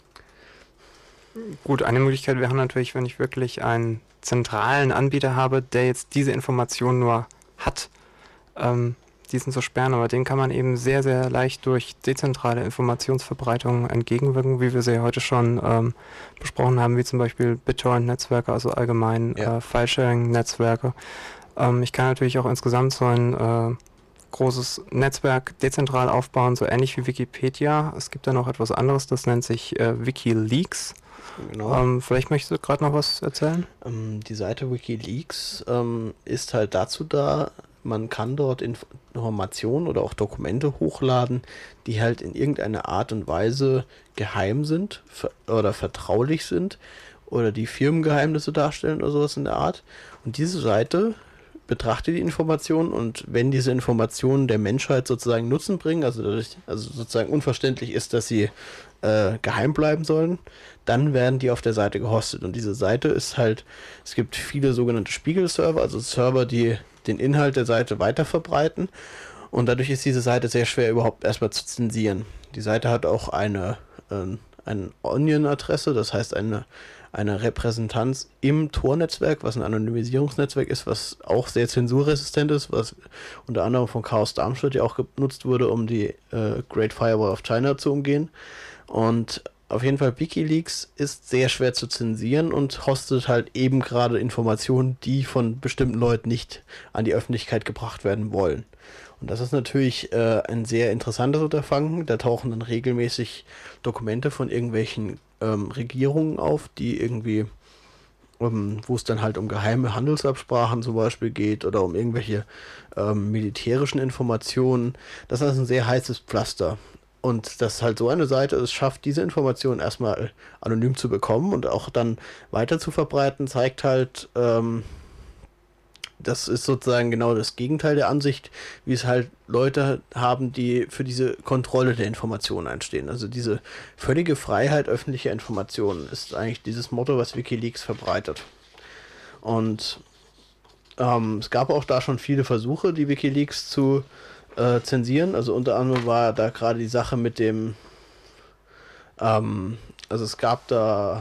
Gut, eine Möglichkeit wäre natürlich, wenn ich wirklich einen zentralen Anbieter habe, der jetzt diese Information nur hat, ähm, diesen zu sperren, aber den kann man eben sehr, sehr leicht durch dezentrale Informationsverbreitung entgegenwirken, wie wir sie heute schon ähm, besprochen haben, wie zum Beispiel BitTorrent-Netzwerke, also allgemein ja. äh, File-Sharing-Netzwerke. Ähm, ich kann natürlich auch insgesamt so ein äh, großes Netzwerk dezentral aufbauen, so ähnlich wie Wikipedia. Es gibt da noch etwas anderes, das nennt sich äh, WikiLeaks. Genau. Ähm, vielleicht möchtest du gerade noch was erzählen? Ähm, die Seite WikiLeaks ähm, ist halt dazu da, man kann dort Informationen oder auch Dokumente hochladen, die halt in irgendeiner Art und Weise geheim sind ver- oder vertraulich sind oder die Firmengeheimnisse darstellen oder sowas in der Art. Und diese Seite betrachtet die Informationen und wenn diese Informationen der Menschheit sozusagen Nutzen bringen, also, dadurch, also sozusagen unverständlich ist, dass sie äh, geheim bleiben sollen, dann werden die auf der Seite gehostet. Und diese Seite ist halt, es gibt viele sogenannte Spiegelserver, also Server, die den Inhalt der Seite weiter verbreiten und dadurch ist diese Seite sehr schwer überhaupt erstmal zu zensieren. Die Seite hat auch eine, äh, eine Onion-Adresse, das heißt eine, eine Repräsentanz im Tor-Netzwerk, was ein Anonymisierungsnetzwerk ist, was auch sehr zensurresistent ist, was unter anderem von Chaos Darmstadt ja auch genutzt wurde, um die äh, Great Firewall of China zu umgehen. Und auf jeden Fall, WikiLeaks ist sehr schwer zu zensieren und hostet halt eben gerade Informationen, die von bestimmten Leuten nicht an die Öffentlichkeit gebracht werden wollen. Und das ist natürlich äh, ein sehr interessantes Unterfangen. Da tauchen dann regelmäßig Dokumente von irgendwelchen ähm, Regierungen auf, die irgendwie, um, wo es dann halt um geheime Handelsabsprachen zum Beispiel geht oder um irgendwelche ähm, militärischen Informationen. Das ist ein sehr heißes Pflaster. Und dass halt so eine Seite es schafft, diese Informationen erstmal anonym zu bekommen und auch dann weiter zu verbreiten, zeigt halt, ähm, das ist sozusagen genau das Gegenteil der Ansicht, wie es halt Leute haben, die für diese Kontrolle der Informationen einstehen. Also diese völlige Freiheit öffentlicher Informationen ist eigentlich dieses Motto, was WikiLeaks verbreitet. Und ähm, es gab auch da schon viele Versuche, die WikiLeaks zu äh, zensieren. Also unter anderem war da gerade die Sache mit dem, ähm, also es gab da,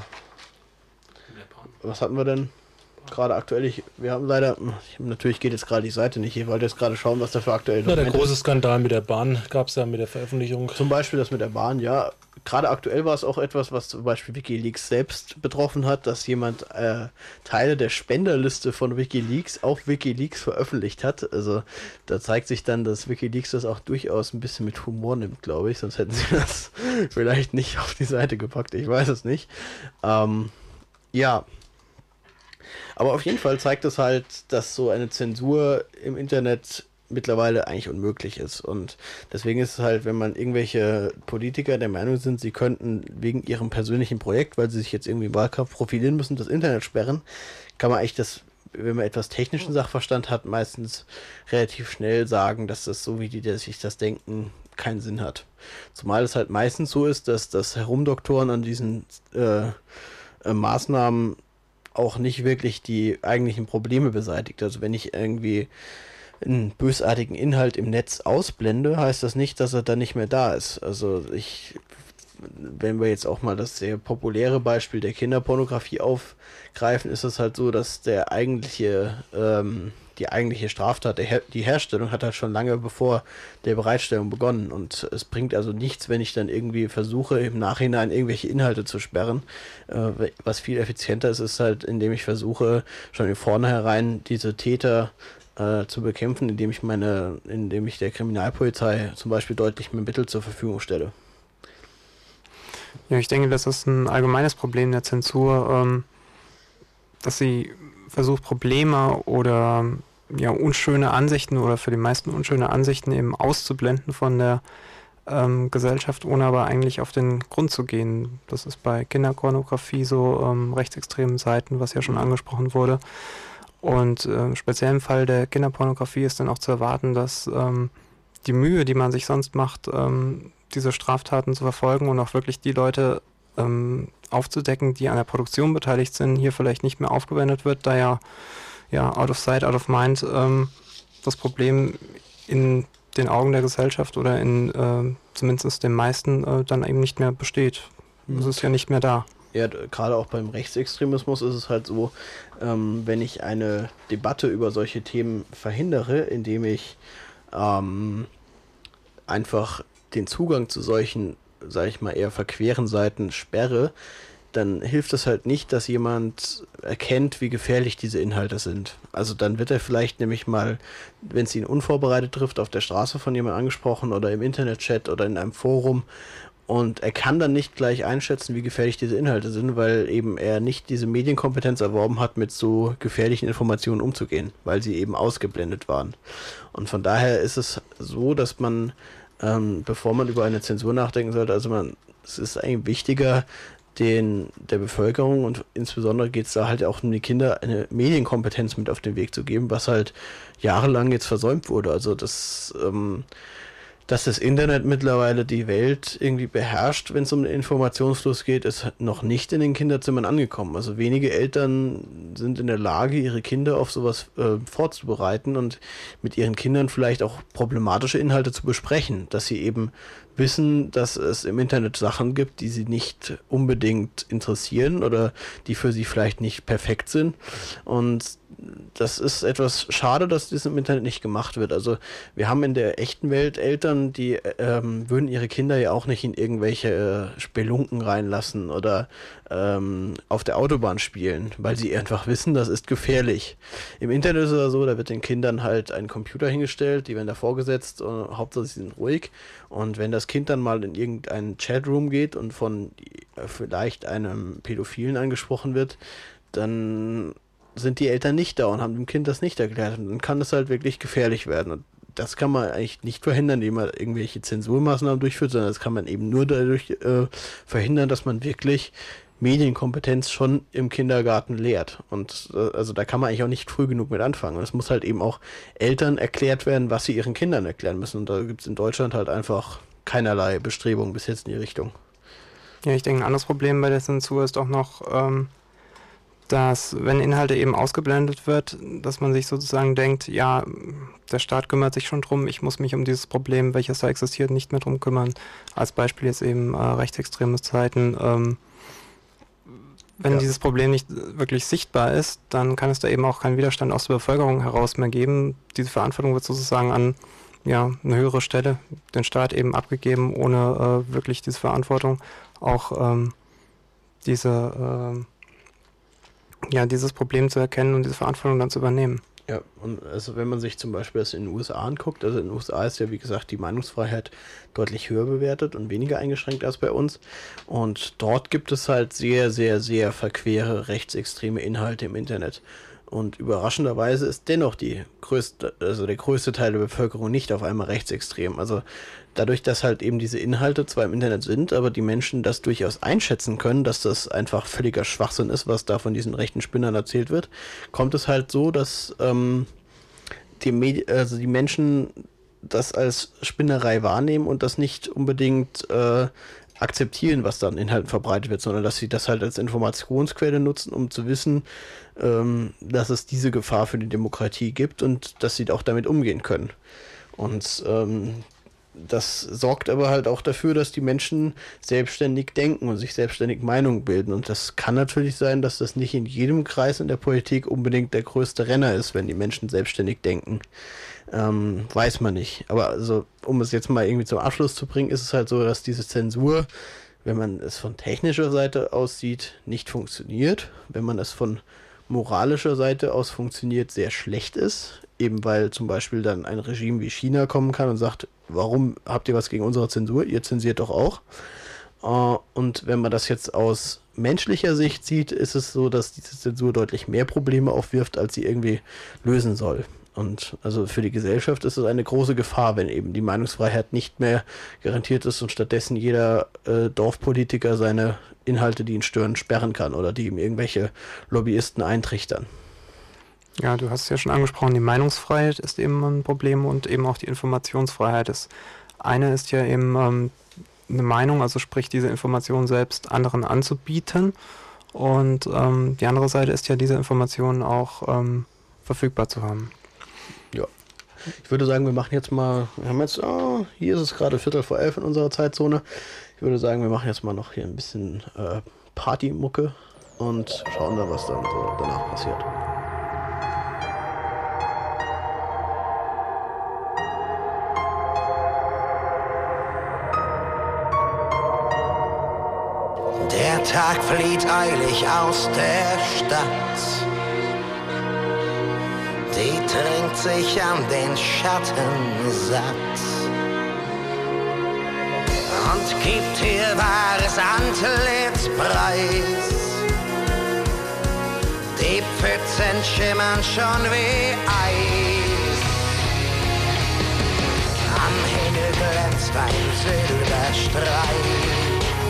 was hatten wir denn? Gerade aktuell, ich, wir haben leider, ich, natürlich geht jetzt gerade die Seite nicht, ich wollte jetzt gerade schauen, was da für aktuell noch ist. Der große Skandal mit der Bahn gab es ja mit der Veröffentlichung. Zum Beispiel das mit der Bahn, ja. Gerade aktuell war es auch etwas, was zum Beispiel WikiLeaks selbst betroffen hat, dass jemand äh, Teile der Spenderliste von WikiLeaks auf WikiLeaks veröffentlicht hat. Also da zeigt sich dann, dass WikiLeaks das auch durchaus ein bisschen mit Humor nimmt, glaube ich. Sonst hätten sie das vielleicht nicht auf die Seite gepackt, ich weiß es nicht. Ähm, ja. Aber auf jeden Fall zeigt es halt, dass so eine Zensur im Internet mittlerweile eigentlich unmöglich ist. Und deswegen ist es halt, wenn man irgendwelche Politiker der Meinung sind, sie könnten wegen ihrem persönlichen Projekt, weil sie sich jetzt irgendwie im Wahlkampf profilieren müssen, das Internet sperren, kann man eigentlich das, wenn man etwas technischen Sachverstand hat, meistens relativ schnell sagen, dass das so, wie die, die sich das denken, keinen Sinn hat. Zumal es halt meistens so ist, dass das Herumdoktoren an diesen äh, äh, Maßnahmen auch nicht wirklich die eigentlichen Probleme beseitigt. Also wenn ich irgendwie einen bösartigen Inhalt im Netz ausblende, heißt das nicht, dass er dann nicht mehr da ist. Also ich, wenn wir jetzt auch mal das sehr populäre Beispiel der Kinderpornografie aufgreifen, ist es halt so, dass der eigentliche, ähm, die eigentliche Straftat, der Her- die Herstellung hat halt schon lange bevor der Bereitstellung begonnen. Und es bringt also nichts, wenn ich dann irgendwie versuche, im Nachhinein irgendwelche Inhalte zu sperren. Äh, was viel effizienter ist, ist halt, indem ich versuche, schon im Vornherein diese Täter äh, zu bekämpfen, indem ich meine, indem ich der Kriminalpolizei zum Beispiel deutlich mehr Mittel zur Verfügung stelle. Ja, ich denke, das ist ein allgemeines Problem der Zensur, ähm, dass sie versucht, Probleme oder ja, unschöne Ansichten oder für die meisten unschöne Ansichten eben auszublenden von der ähm, Gesellschaft, ohne aber eigentlich auf den Grund zu gehen. Das ist bei Kinderpornografie so, ähm, rechtsextremen Seiten, was ja schon angesprochen wurde. Und äh, speziell im Fall der Kinderpornografie ist dann auch zu erwarten, dass ähm, die Mühe, die man sich sonst macht, ähm, diese Straftaten zu verfolgen und auch wirklich die Leute ähm, aufzudecken, die an der Produktion beteiligt sind, hier vielleicht nicht mehr aufgewendet wird, da ja, ja out of sight, out of mind ähm, das Problem in den Augen der Gesellschaft oder in äh, zumindest den meisten äh, dann eben nicht mehr besteht. Es ist ja nicht mehr da. Ja, gerade auch beim Rechtsextremismus ist es halt so, ähm, wenn ich eine Debatte über solche Themen verhindere, indem ich ähm, einfach den Zugang zu solchen, sage ich mal, eher verqueren Seiten sperre, dann hilft es halt nicht, dass jemand erkennt, wie gefährlich diese Inhalte sind. Also dann wird er vielleicht nämlich mal, wenn es ihn unvorbereitet trifft, auf der Straße von jemandem angesprochen oder im Internetchat oder in einem Forum, und er kann dann nicht gleich einschätzen, wie gefährlich diese Inhalte sind, weil eben er nicht diese Medienkompetenz erworben hat, mit so gefährlichen Informationen umzugehen, weil sie eben ausgeblendet waren. Und von daher ist es so, dass man, ähm, bevor man über eine Zensur nachdenken sollte, also man, es ist eigentlich wichtiger, den der Bevölkerung, und insbesondere geht es da halt auch um die Kinder, eine Medienkompetenz mit auf den Weg zu geben, was halt jahrelang jetzt versäumt wurde. Also das, ähm, dass das Internet mittlerweile die Welt irgendwie beherrscht, wenn es um den Informationsfluss geht, ist noch nicht in den Kinderzimmern angekommen. Also wenige Eltern sind in der Lage, ihre Kinder auf sowas äh, vorzubereiten und mit ihren Kindern vielleicht auch problematische Inhalte zu besprechen, dass sie eben wissen, dass es im Internet Sachen gibt, die sie nicht unbedingt interessieren oder die für sie vielleicht nicht perfekt sind. Und das ist etwas schade, dass das im Internet nicht gemacht wird. Also wir haben in der echten Welt Eltern, die ähm, würden ihre Kinder ja auch nicht in irgendwelche äh, Spelunken reinlassen oder ähm, auf der Autobahn spielen, weil sie einfach wissen, das ist gefährlich. Im Internet ist es so, da wird den Kindern halt ein Computer hingestellt, die werden da vorgesetzt und hauptsächlich sind ruhig. Und wenn das Kind dann mal in irgendeinen Chatroom geht und von äh, vielleicht einem Pädophilen angesprochen wird, dann sind die Eltern nicht da und haben dem Kind das nicht erklärt. Und dann kann es halt wirklich gefährlich werden. Und das kann man eigentlich nicht verhindern, indem man irgendwelche Zensurmaßnahmen durchführt, sondern das kann man eben nur dadurch äh, verhindern, dass man wirklich Medienkompetenz schon im Kindergarten lehrt. Und äh, also da kann man eigentlich auch nicht früh genug mit anfangen. Und es muss halt eben auch Eltern erklärt werden, was sie ihren Kindern erklären müssen. Und da gibt es in Deutschland halt einfach keinerlei Bestrebungen bis jetzt in die Richtung. Ja, ich denke, ein anderes Problem bei der Zensur ist auch noch, ähm, dass, wenn Inhalte eben ausgeblendet wird, dass man sich sozusagen denkt, ja, der Staat kümmert sich schon drum, ich muss mich um dieses Problem, welches da existiert, nicht mehr drum kümmern. Als Beispiel jetzt eben äh, rechtsextreme Seiten. Ähm, wenn ja. dieses Problem nicht wirklich sichtbar ist, dann kann es da eben auch keinen Widerstand aus der Bevölkerung heraus mehr geben. Diese Verantwortung wird sozusagen an ja, eine höhere Stelle, den Staat eben abgegeben, ohne äh, wirklich diese Verantwortung auch ähm, diese äh, ja, dieses Problem zu erkennen und diese Verantwortung dann zu übernehmen. Ja, und also wenn man sich zum Beispiel das in den U S A anguckt, also in den U S A ist ja wie gesagt die Meinungsfreiheit deutlich höher bewertet und weniger eingeschränkt als bei uns. Und dort gibt es halt sehr, sehr, sehr verquere rechtsextreme Inhalte im Internet. Und überraschenderweise ist dennoch die größte, also der größte Teil der Bevölkerung nicht auf einmal rechtsextrem. Also dadurch, dass halt eben diese Inhalte zwar im Internet sind, aber die Menschen das durchaus einschätzen können, dass das einfach völliger Schwachsinn ist, was da von diesen rechten Spinnern erzählt wird, kommt es halt so, dass ähm, die, Medi- also die Menschen das als Spinnerei wahrnehmen und das nicht unbedingt äh, akzeptieren, was da an Inhalten verbreitet wird, sondern dass sie das halt als Informationsquelle nutzen, um zu wissen, ähm, dass es diese Gefahr für die Demokratie gibt und dass sie auch damit umgehen können. Und ähm, das sorgt aber halt auch dafür, dass die Menschen selbstständig denken und sich selbstständig Meinungen bilden. Und das kann natürlich sein, dass das nicht in jedem Kreis in der Politik unbedingt der größte Renner ist, wenn die Menschen selbstständig denken. Ähm, weiß man nicht. Aber also, um es jetzt mal irgendwie zum Abschluss zu bringen, ist es halt so, dass diese Zensur, wenn man es von technischer Seite aus sieht, nicht funktioniert. Wenn man es von moralischer Seite aus funktioniert, sehr schlecht ist. Eben weil zum Beispiel dann ein Regime wie China kommen kann und sagt, warum habt ihr was gegen unsere Zensur? Ihr zensiert doch auch. Uh, und wenn man das jetzt aus menschlicher Sicht sieht, ist es so, dass diese Zensur deutlich mehr Probleme aufwirft, als sie irgendwie lösen soll. Und also für die Gesellschaft ist es eine große Gefahr, wenn eben die Meinungsfreiheit nicht mehr garantiert ist und stattdessen jeder äh, Dorfpolitiker seine Inhalte, die ihn stören, sperren kann oder die ihm irgendwelche Lobbyisten eintrichtern. Ja, du hast es ja schon angesprochen, die Meinungsfreiheit ist eben ein Problem und eben auch die Informationsfreiheit. Das eine ist ja eben ähm, eine Meinung, also sprich diese Information selbst anderen anzubieten, und ähm, die andere Seite ist ja, diese Informationen auch ähm, verfügbar zu haben. Ja. Ich würde sagen, wir machen jetzt mal, wir haben jetzt, oh, hier ist es gerade Viertel vor elf in unserer Zeitzone. Ich würde sagen, wir machen jetzt mal noch hier ein bisschen äh, Partymucke und schauen dann, was dann so danach passiert. Der Tag flieht eilig aus der Stadt. Die trinkt sich an den Schatten satt und gibt ihr wahres Antlitz preis. Die Pfützen schimmern schon wie Eis. Am Himmel glänzt ein Silberstreif.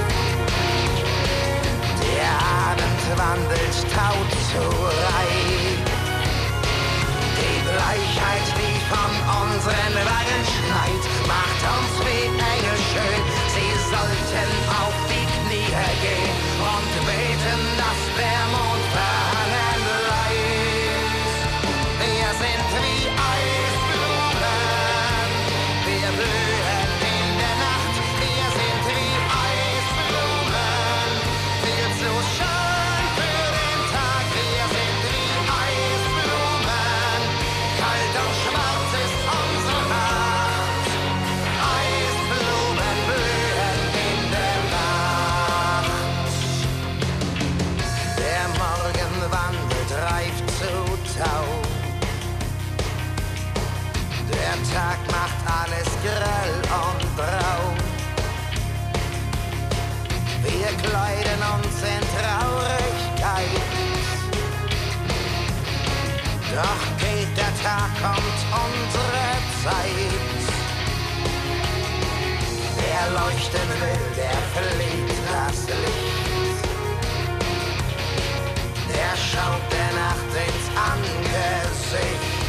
Der Abend wandelt taut zu Reih. Die Gleichheit, die von unseren Wangen schneit, macht uns wie Engel schön. Sie sollten auf die Knie gehen und beten, dass der Mond verhangen bleibt. Wir sind wie Eisblumen, wir blühen in der Nacht. Wir sind wie Eisblumen, viel zu schön für den Tag. Wir sind wie Eisblumen. Doch geht der Tag, kommt unsere Zeit. Wer leuchten will, der verliert das Licht. Der schaut der Nacht ins Angesicht.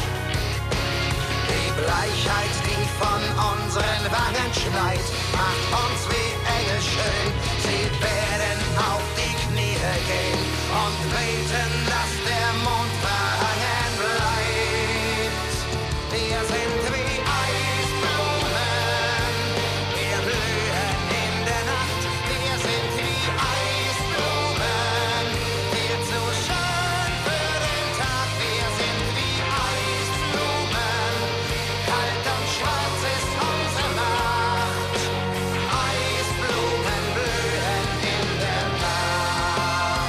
Die Bleichheit, die von unseren Wangen schneit, macht uns wie Engel schön. Sie werden auf die Knie gehen und beten, dass der Mond verhangen bleibt. Wir sind wie Eisblumen, wir blühen in der Nacht. Wir sind wie Eisblumen, viel zu schön für den Tag. Wir sind wie Eisblumen, kalt und schwarz ist unsere Nacht. Eisblumen blühen in der Nacht.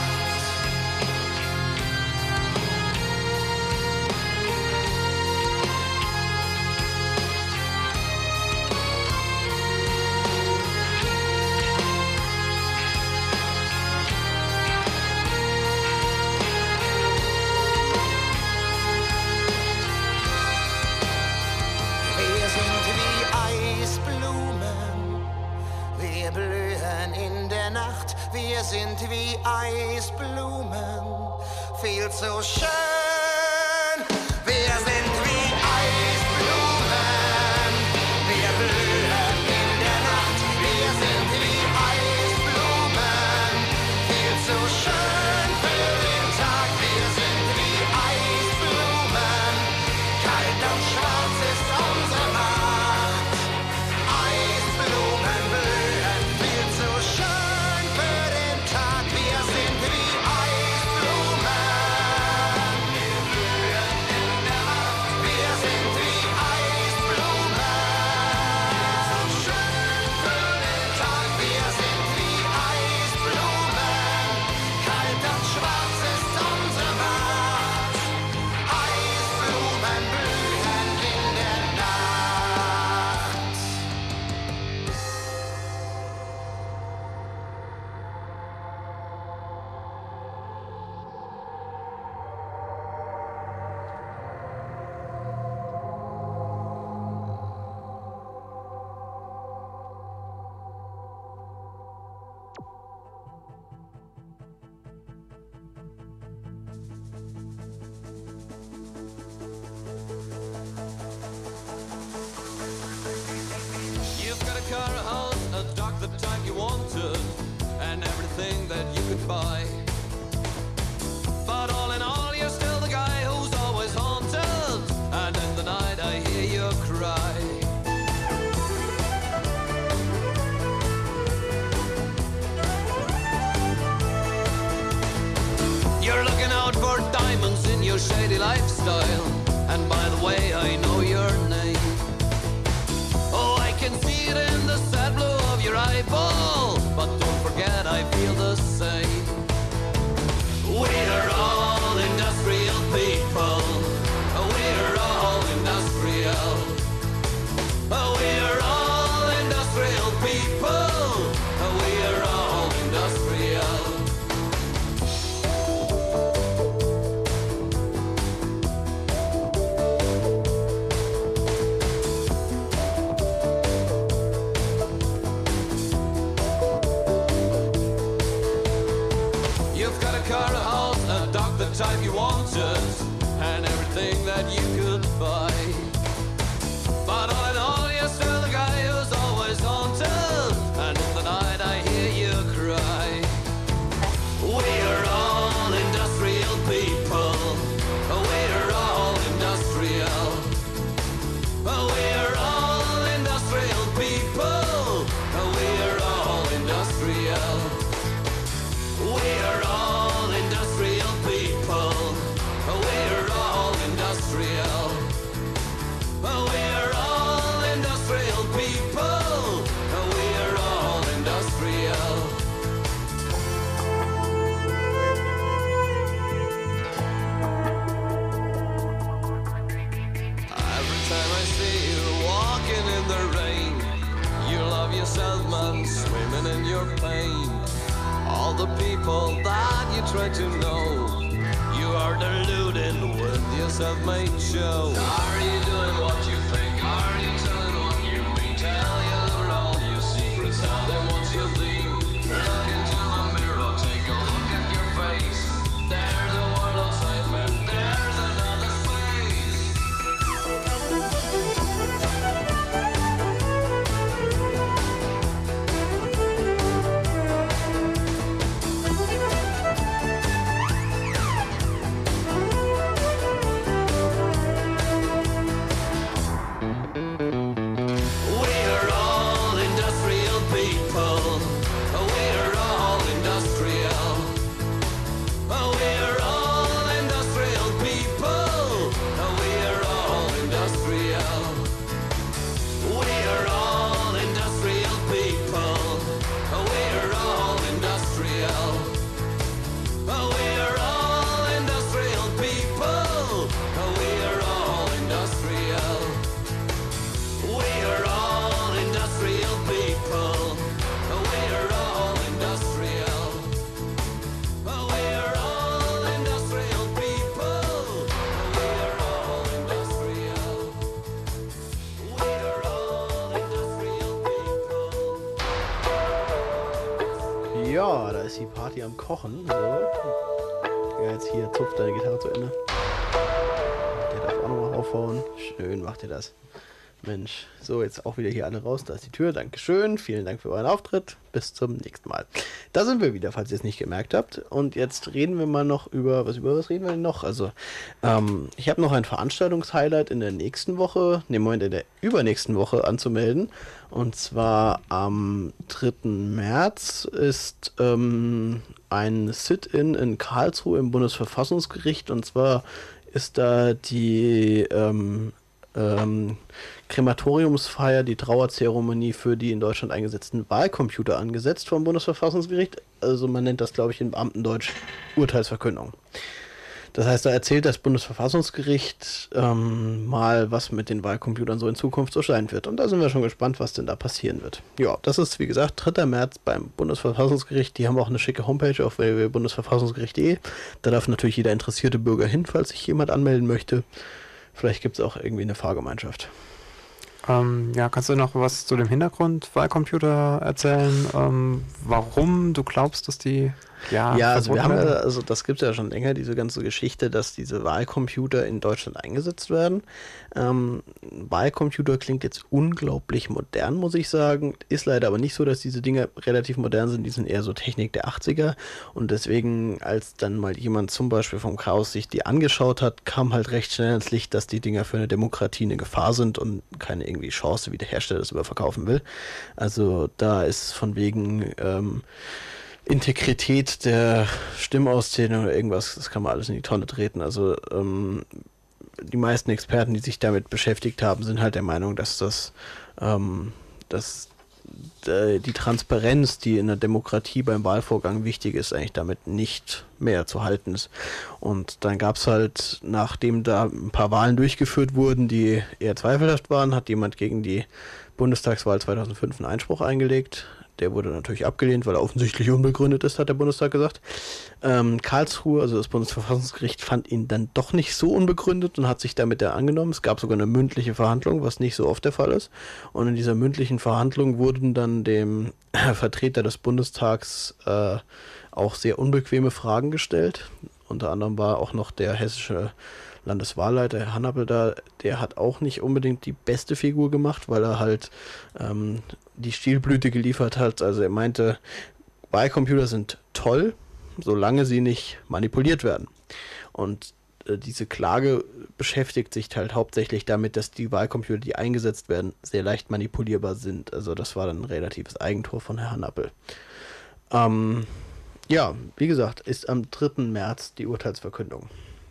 Wir sind wie Eisblumen, wir blühen in der Nacht. Wir sind wie Eisblumen, viel zu schön. Wir sind wie Eisblumen, wir blühen in der Nacht. Wir sind wie Eisblumen, viel zu schön für den Tag. Wir sind wie Eisblumen, kalt und schwarz ist unsere Nacht. Eisblumen blühen, viel zu schön für den Tag. Wir sind wie Eisblumen, wir blühen in der Nacht. Wir sind wie Eisblumen, so schön für den Tag. Wir sind wie Eisblumen, kalt und schwarz ist unsere Nacht. Eisblumen blühen in der Nacht. You've got a car, a house, a dog, the type you wanted, and everything that you could buy. But all in all, you're still the guy who's always haunted, and in the night I hear you cry. You're looking out for diamonds in your shady lifestyle, and by the way, I know your name. Oh, I can see it in the sad blue of your eyeball, but don't forget I feel the same. We're all industrial people. We're all industrial. We're all industrial people. We're all industrial. You've got a car, a house, a dog, the type you wanted, and everything that you could buy. But all in all, you're still the guy who's always haunted, and in the night I hear you cry. We're all industrial people. We're all industrial. We're all industrial people. We're all industrial. We're all industrial people. We're all industrial. We're all industrial people. We're all industrial. Every time I see you walking in the rain, you love yourself, man, swimming in your pain. All the people that you try to know, you are deluding with your self-made show. Are you doing what you think? Are you telling what you mean? Tell your Lord all your secrets. Tell them what's your theme. Look into the mirror, take a look at your face. There's a world of safe and there's another space. We're all industrial people. We're all industrial. We're all industrial people. We're all industrial. We're all industrial people. We're all industrial. We're all industrial people. We're all industrial. We're all industrial people. We're all industrial. We're all industrial people. We're all industrial. We're all industrial people. Ja, da ist die Party am Kochen. So. Ja, jetzt hier zupft deine Gitarre zu Ende. Der darf auch nochmal aufhauen. Schön macht ihr das. Mensch, so jetzt auch wieder hier alle raus. Da ist die Tür. Dankeschön. Vielen Dank für euren Auftritt. Bis zum nächsten Mal. Da sind wir wieder, falls ihr es nicht gemerkt habt. Und jetzt reden wir mal noch über, was über was reden wir denn noch? Also, ähm, ich habe noch ein Veranstaltungshighlight in der nächsten Woche, ne, Moment, in der übernächsten Woche anzumelden. Und zwar am dritten März ist ähm, ein Sit-in in Karlsruhe im Bundesverfassungsgericht. Und zwar ist da die ähm, ähm, Krematoriumsfeier, die Trauerzeremonie für die in Deutschland eingesetzten Wahlcomputer angesetzt vom Bundesverfassungsgericht. Also man nennt das, glaube ich, in Beamtendeutsch Urteilsverkündung. Das heißt, da erzählt das Bundesverfassungsgericht ähm, mal, was mit den Wahlcomputern so in Zukunft so sein wird. Und da sind wir schon gespannt, was denn da passieren wird. Ja, das ist, wie gesagt, dritter März beim Bundesverfassungsgericht. Die haben auch eine schicke Homepage auf w w w punkt bundesverfassungsgericht punkt d e. Da darf natürlich jeder interessierte Bürger hin, falls sich jemand anmelden möchte. Vielleicht gibt es auch irgendwie eine Fahrgemeinschaft. Ähm, ja, kannst du noch was zu dem Hintergrund Wahlcomputer erzählen? Ähm, warum du glaubst, dass die ja Ja, also wir haben verboten ja, werden? also das gibt es ja schon länger, diese ganze Geschichte, dass diese Wahlcomputer in Deutschland eingesetzt werden. Ähm, Wahlcomputer klingt jetzt unglaublich modern, muss ich sagen. Ist leider aber nicht so, dass diese Dinge relativ modern sind. Die sind eher so Technik der achtziger. Und deswegen, als dann mal jemand zum Beispiel vom Chaos sich die angeschaut hat, kam halt recht schnell ins Licht, dass die Dinger für eine Demokratie eine Gefahr sind und keine irgendwie Chance, wie der Hersteller das überverkaufen will. Also da ist von wegen ähm, Integrität der Stimmauszählung oder irgendwas, das kann man alles in die Tonne treten. Also ähm, die meisten Experten, die sich damit beschäftigt haben, sind halt der Meinung, dass das ähm, dass äh, die Transparenz, die in der Demokratie beim Wahlvorgang wichtig ist, eigentlich damit nicht mehr zu halten ist. Und dann gab es halt, nachdem da ein paar Wahlen durchgeführt wurden, die eher zweifelhaft waren, hat jemand gegen die Bundestagswahl zweitausendfünf einen Einspruch eingelegt. Der wurde natürlich abgelehnt, weil er offensichtlich unbegründet ist, hat der Bundestag gesagt. Ähm, Karlsruhe, also das Bundesverfassungsgericht, fand ihn dann doch nicht so unbegründet und hat sich damit ja angenommen. Es gab sogar eine mündliche Verhandlung, was nicht so oft der Fall ist. Und in dieser mündlichen Verhandlung wurden dann dem Vertreter des Bundestags äh, auch sehr unbequeme Fragen gestellt. Unter anderem war auch noch der hessische Landeswahlleiter, Herr Hannappel, da, der hat auch nicht unbedingt die beste Figur gemacht, weil er halt ähm, die Stilblüte geliefert hat. Also er meinte, Wahlcomputer sind toll, solange sie nicht manipuliert werden. Und äh, diese Klage beschäftigt sich halt hauptsächlich damit, dass die Wahlcomputer, die eingesetzt werden, sehr leicht manipulierbar sind. Also das war dann ein relatives Eigentor von Herrn Hannappel. Ähm, ja, wie gesagt, ist am dritten März die Urteilsverkündung.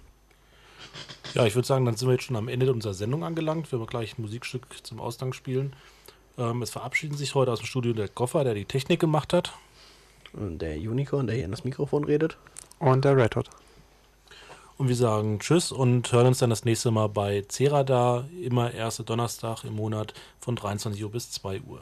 Ja, ich würde sagen, dann sind wir jetzt schon am Ende unserer Sendung angelangt. Wir werden gleich ein Musikstück zum Ausgang spielen. Ähm, es verabschieden sich heute aus dem Studio der Goffer, der die Technik gemacht hat. Und der Unicorn, der hier in das Mikrofon redet. Und der Red Hot. Und wir sagen Tschüss und hören uns dann das nächste Mal bei Cerada, immer erster Donnerstag im Monat von dreiundzwanzig Uhr bis zwei Uhr.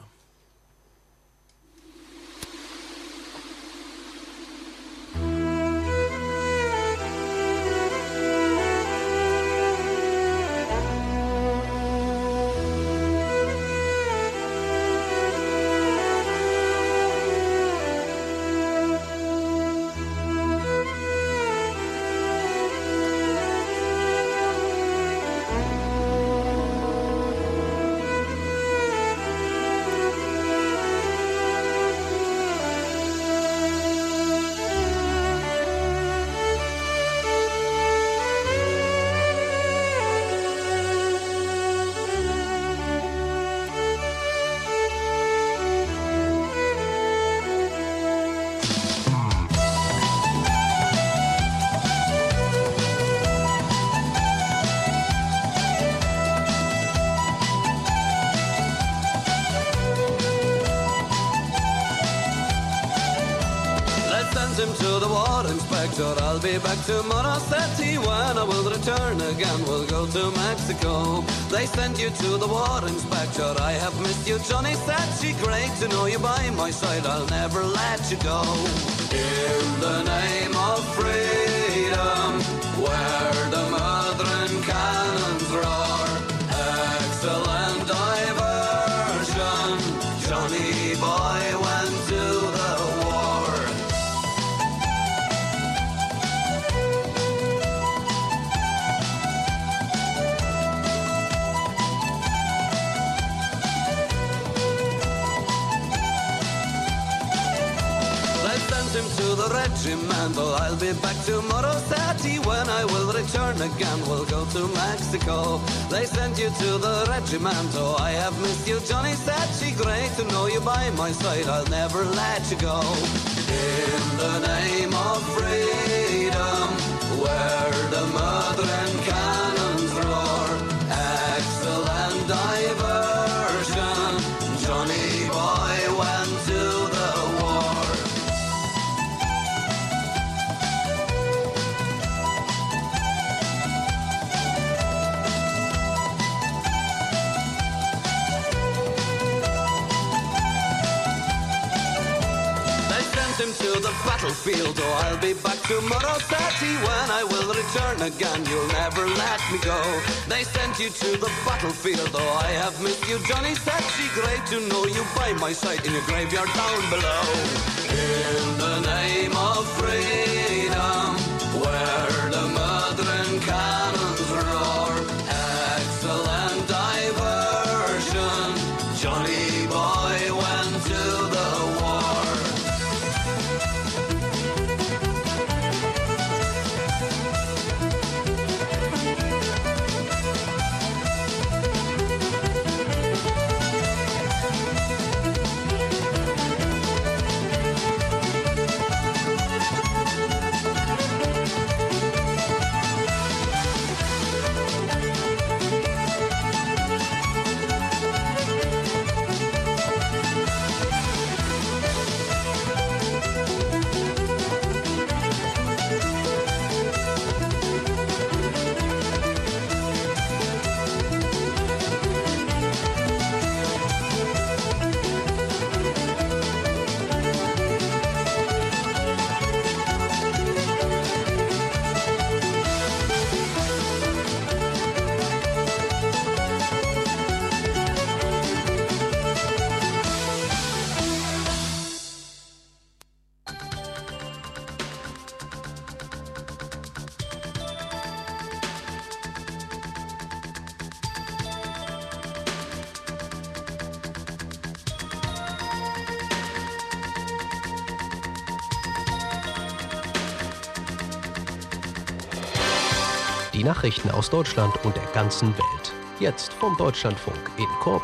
sent him to the war inspector. I'll be back tomorrow, said he. When I will return again, we'll go to Mexico. They sent you to the war inspector. I have missed you, Johnny, said she. Great to know you by my side. I'll never let you go. In the name of freedom, where the murdering cannons roar, excellent diversion, Johnny boy went to the war. They sent him to the regiment. Oh, I'll be back tomorrow, said he. When I will return again, we'll go to Mexico. They sent you to the regiment. Oh, I have missed you, Johnny, said she. Great to know you by my side. I'll never let you go. In the name of freedom, where the murdering cannons roar, excellent diversion, Johnny boy went to the war. Him to the battlefield. Oh, I'll be back tomorrow, said he. When I will return again, you'll never let me go. They sent you to the battlefield. Oh, I have missed you, Johnny, said she. Great to know you by my side in your graveyard down below. In the name of freedom, where the murdering cannons roar, excellent diversion, Johnny boy went to the war. Die Nachrichten aus Deutschland und der ganzen Welt. Jetzt vom Deutschlandfunk in Kooperation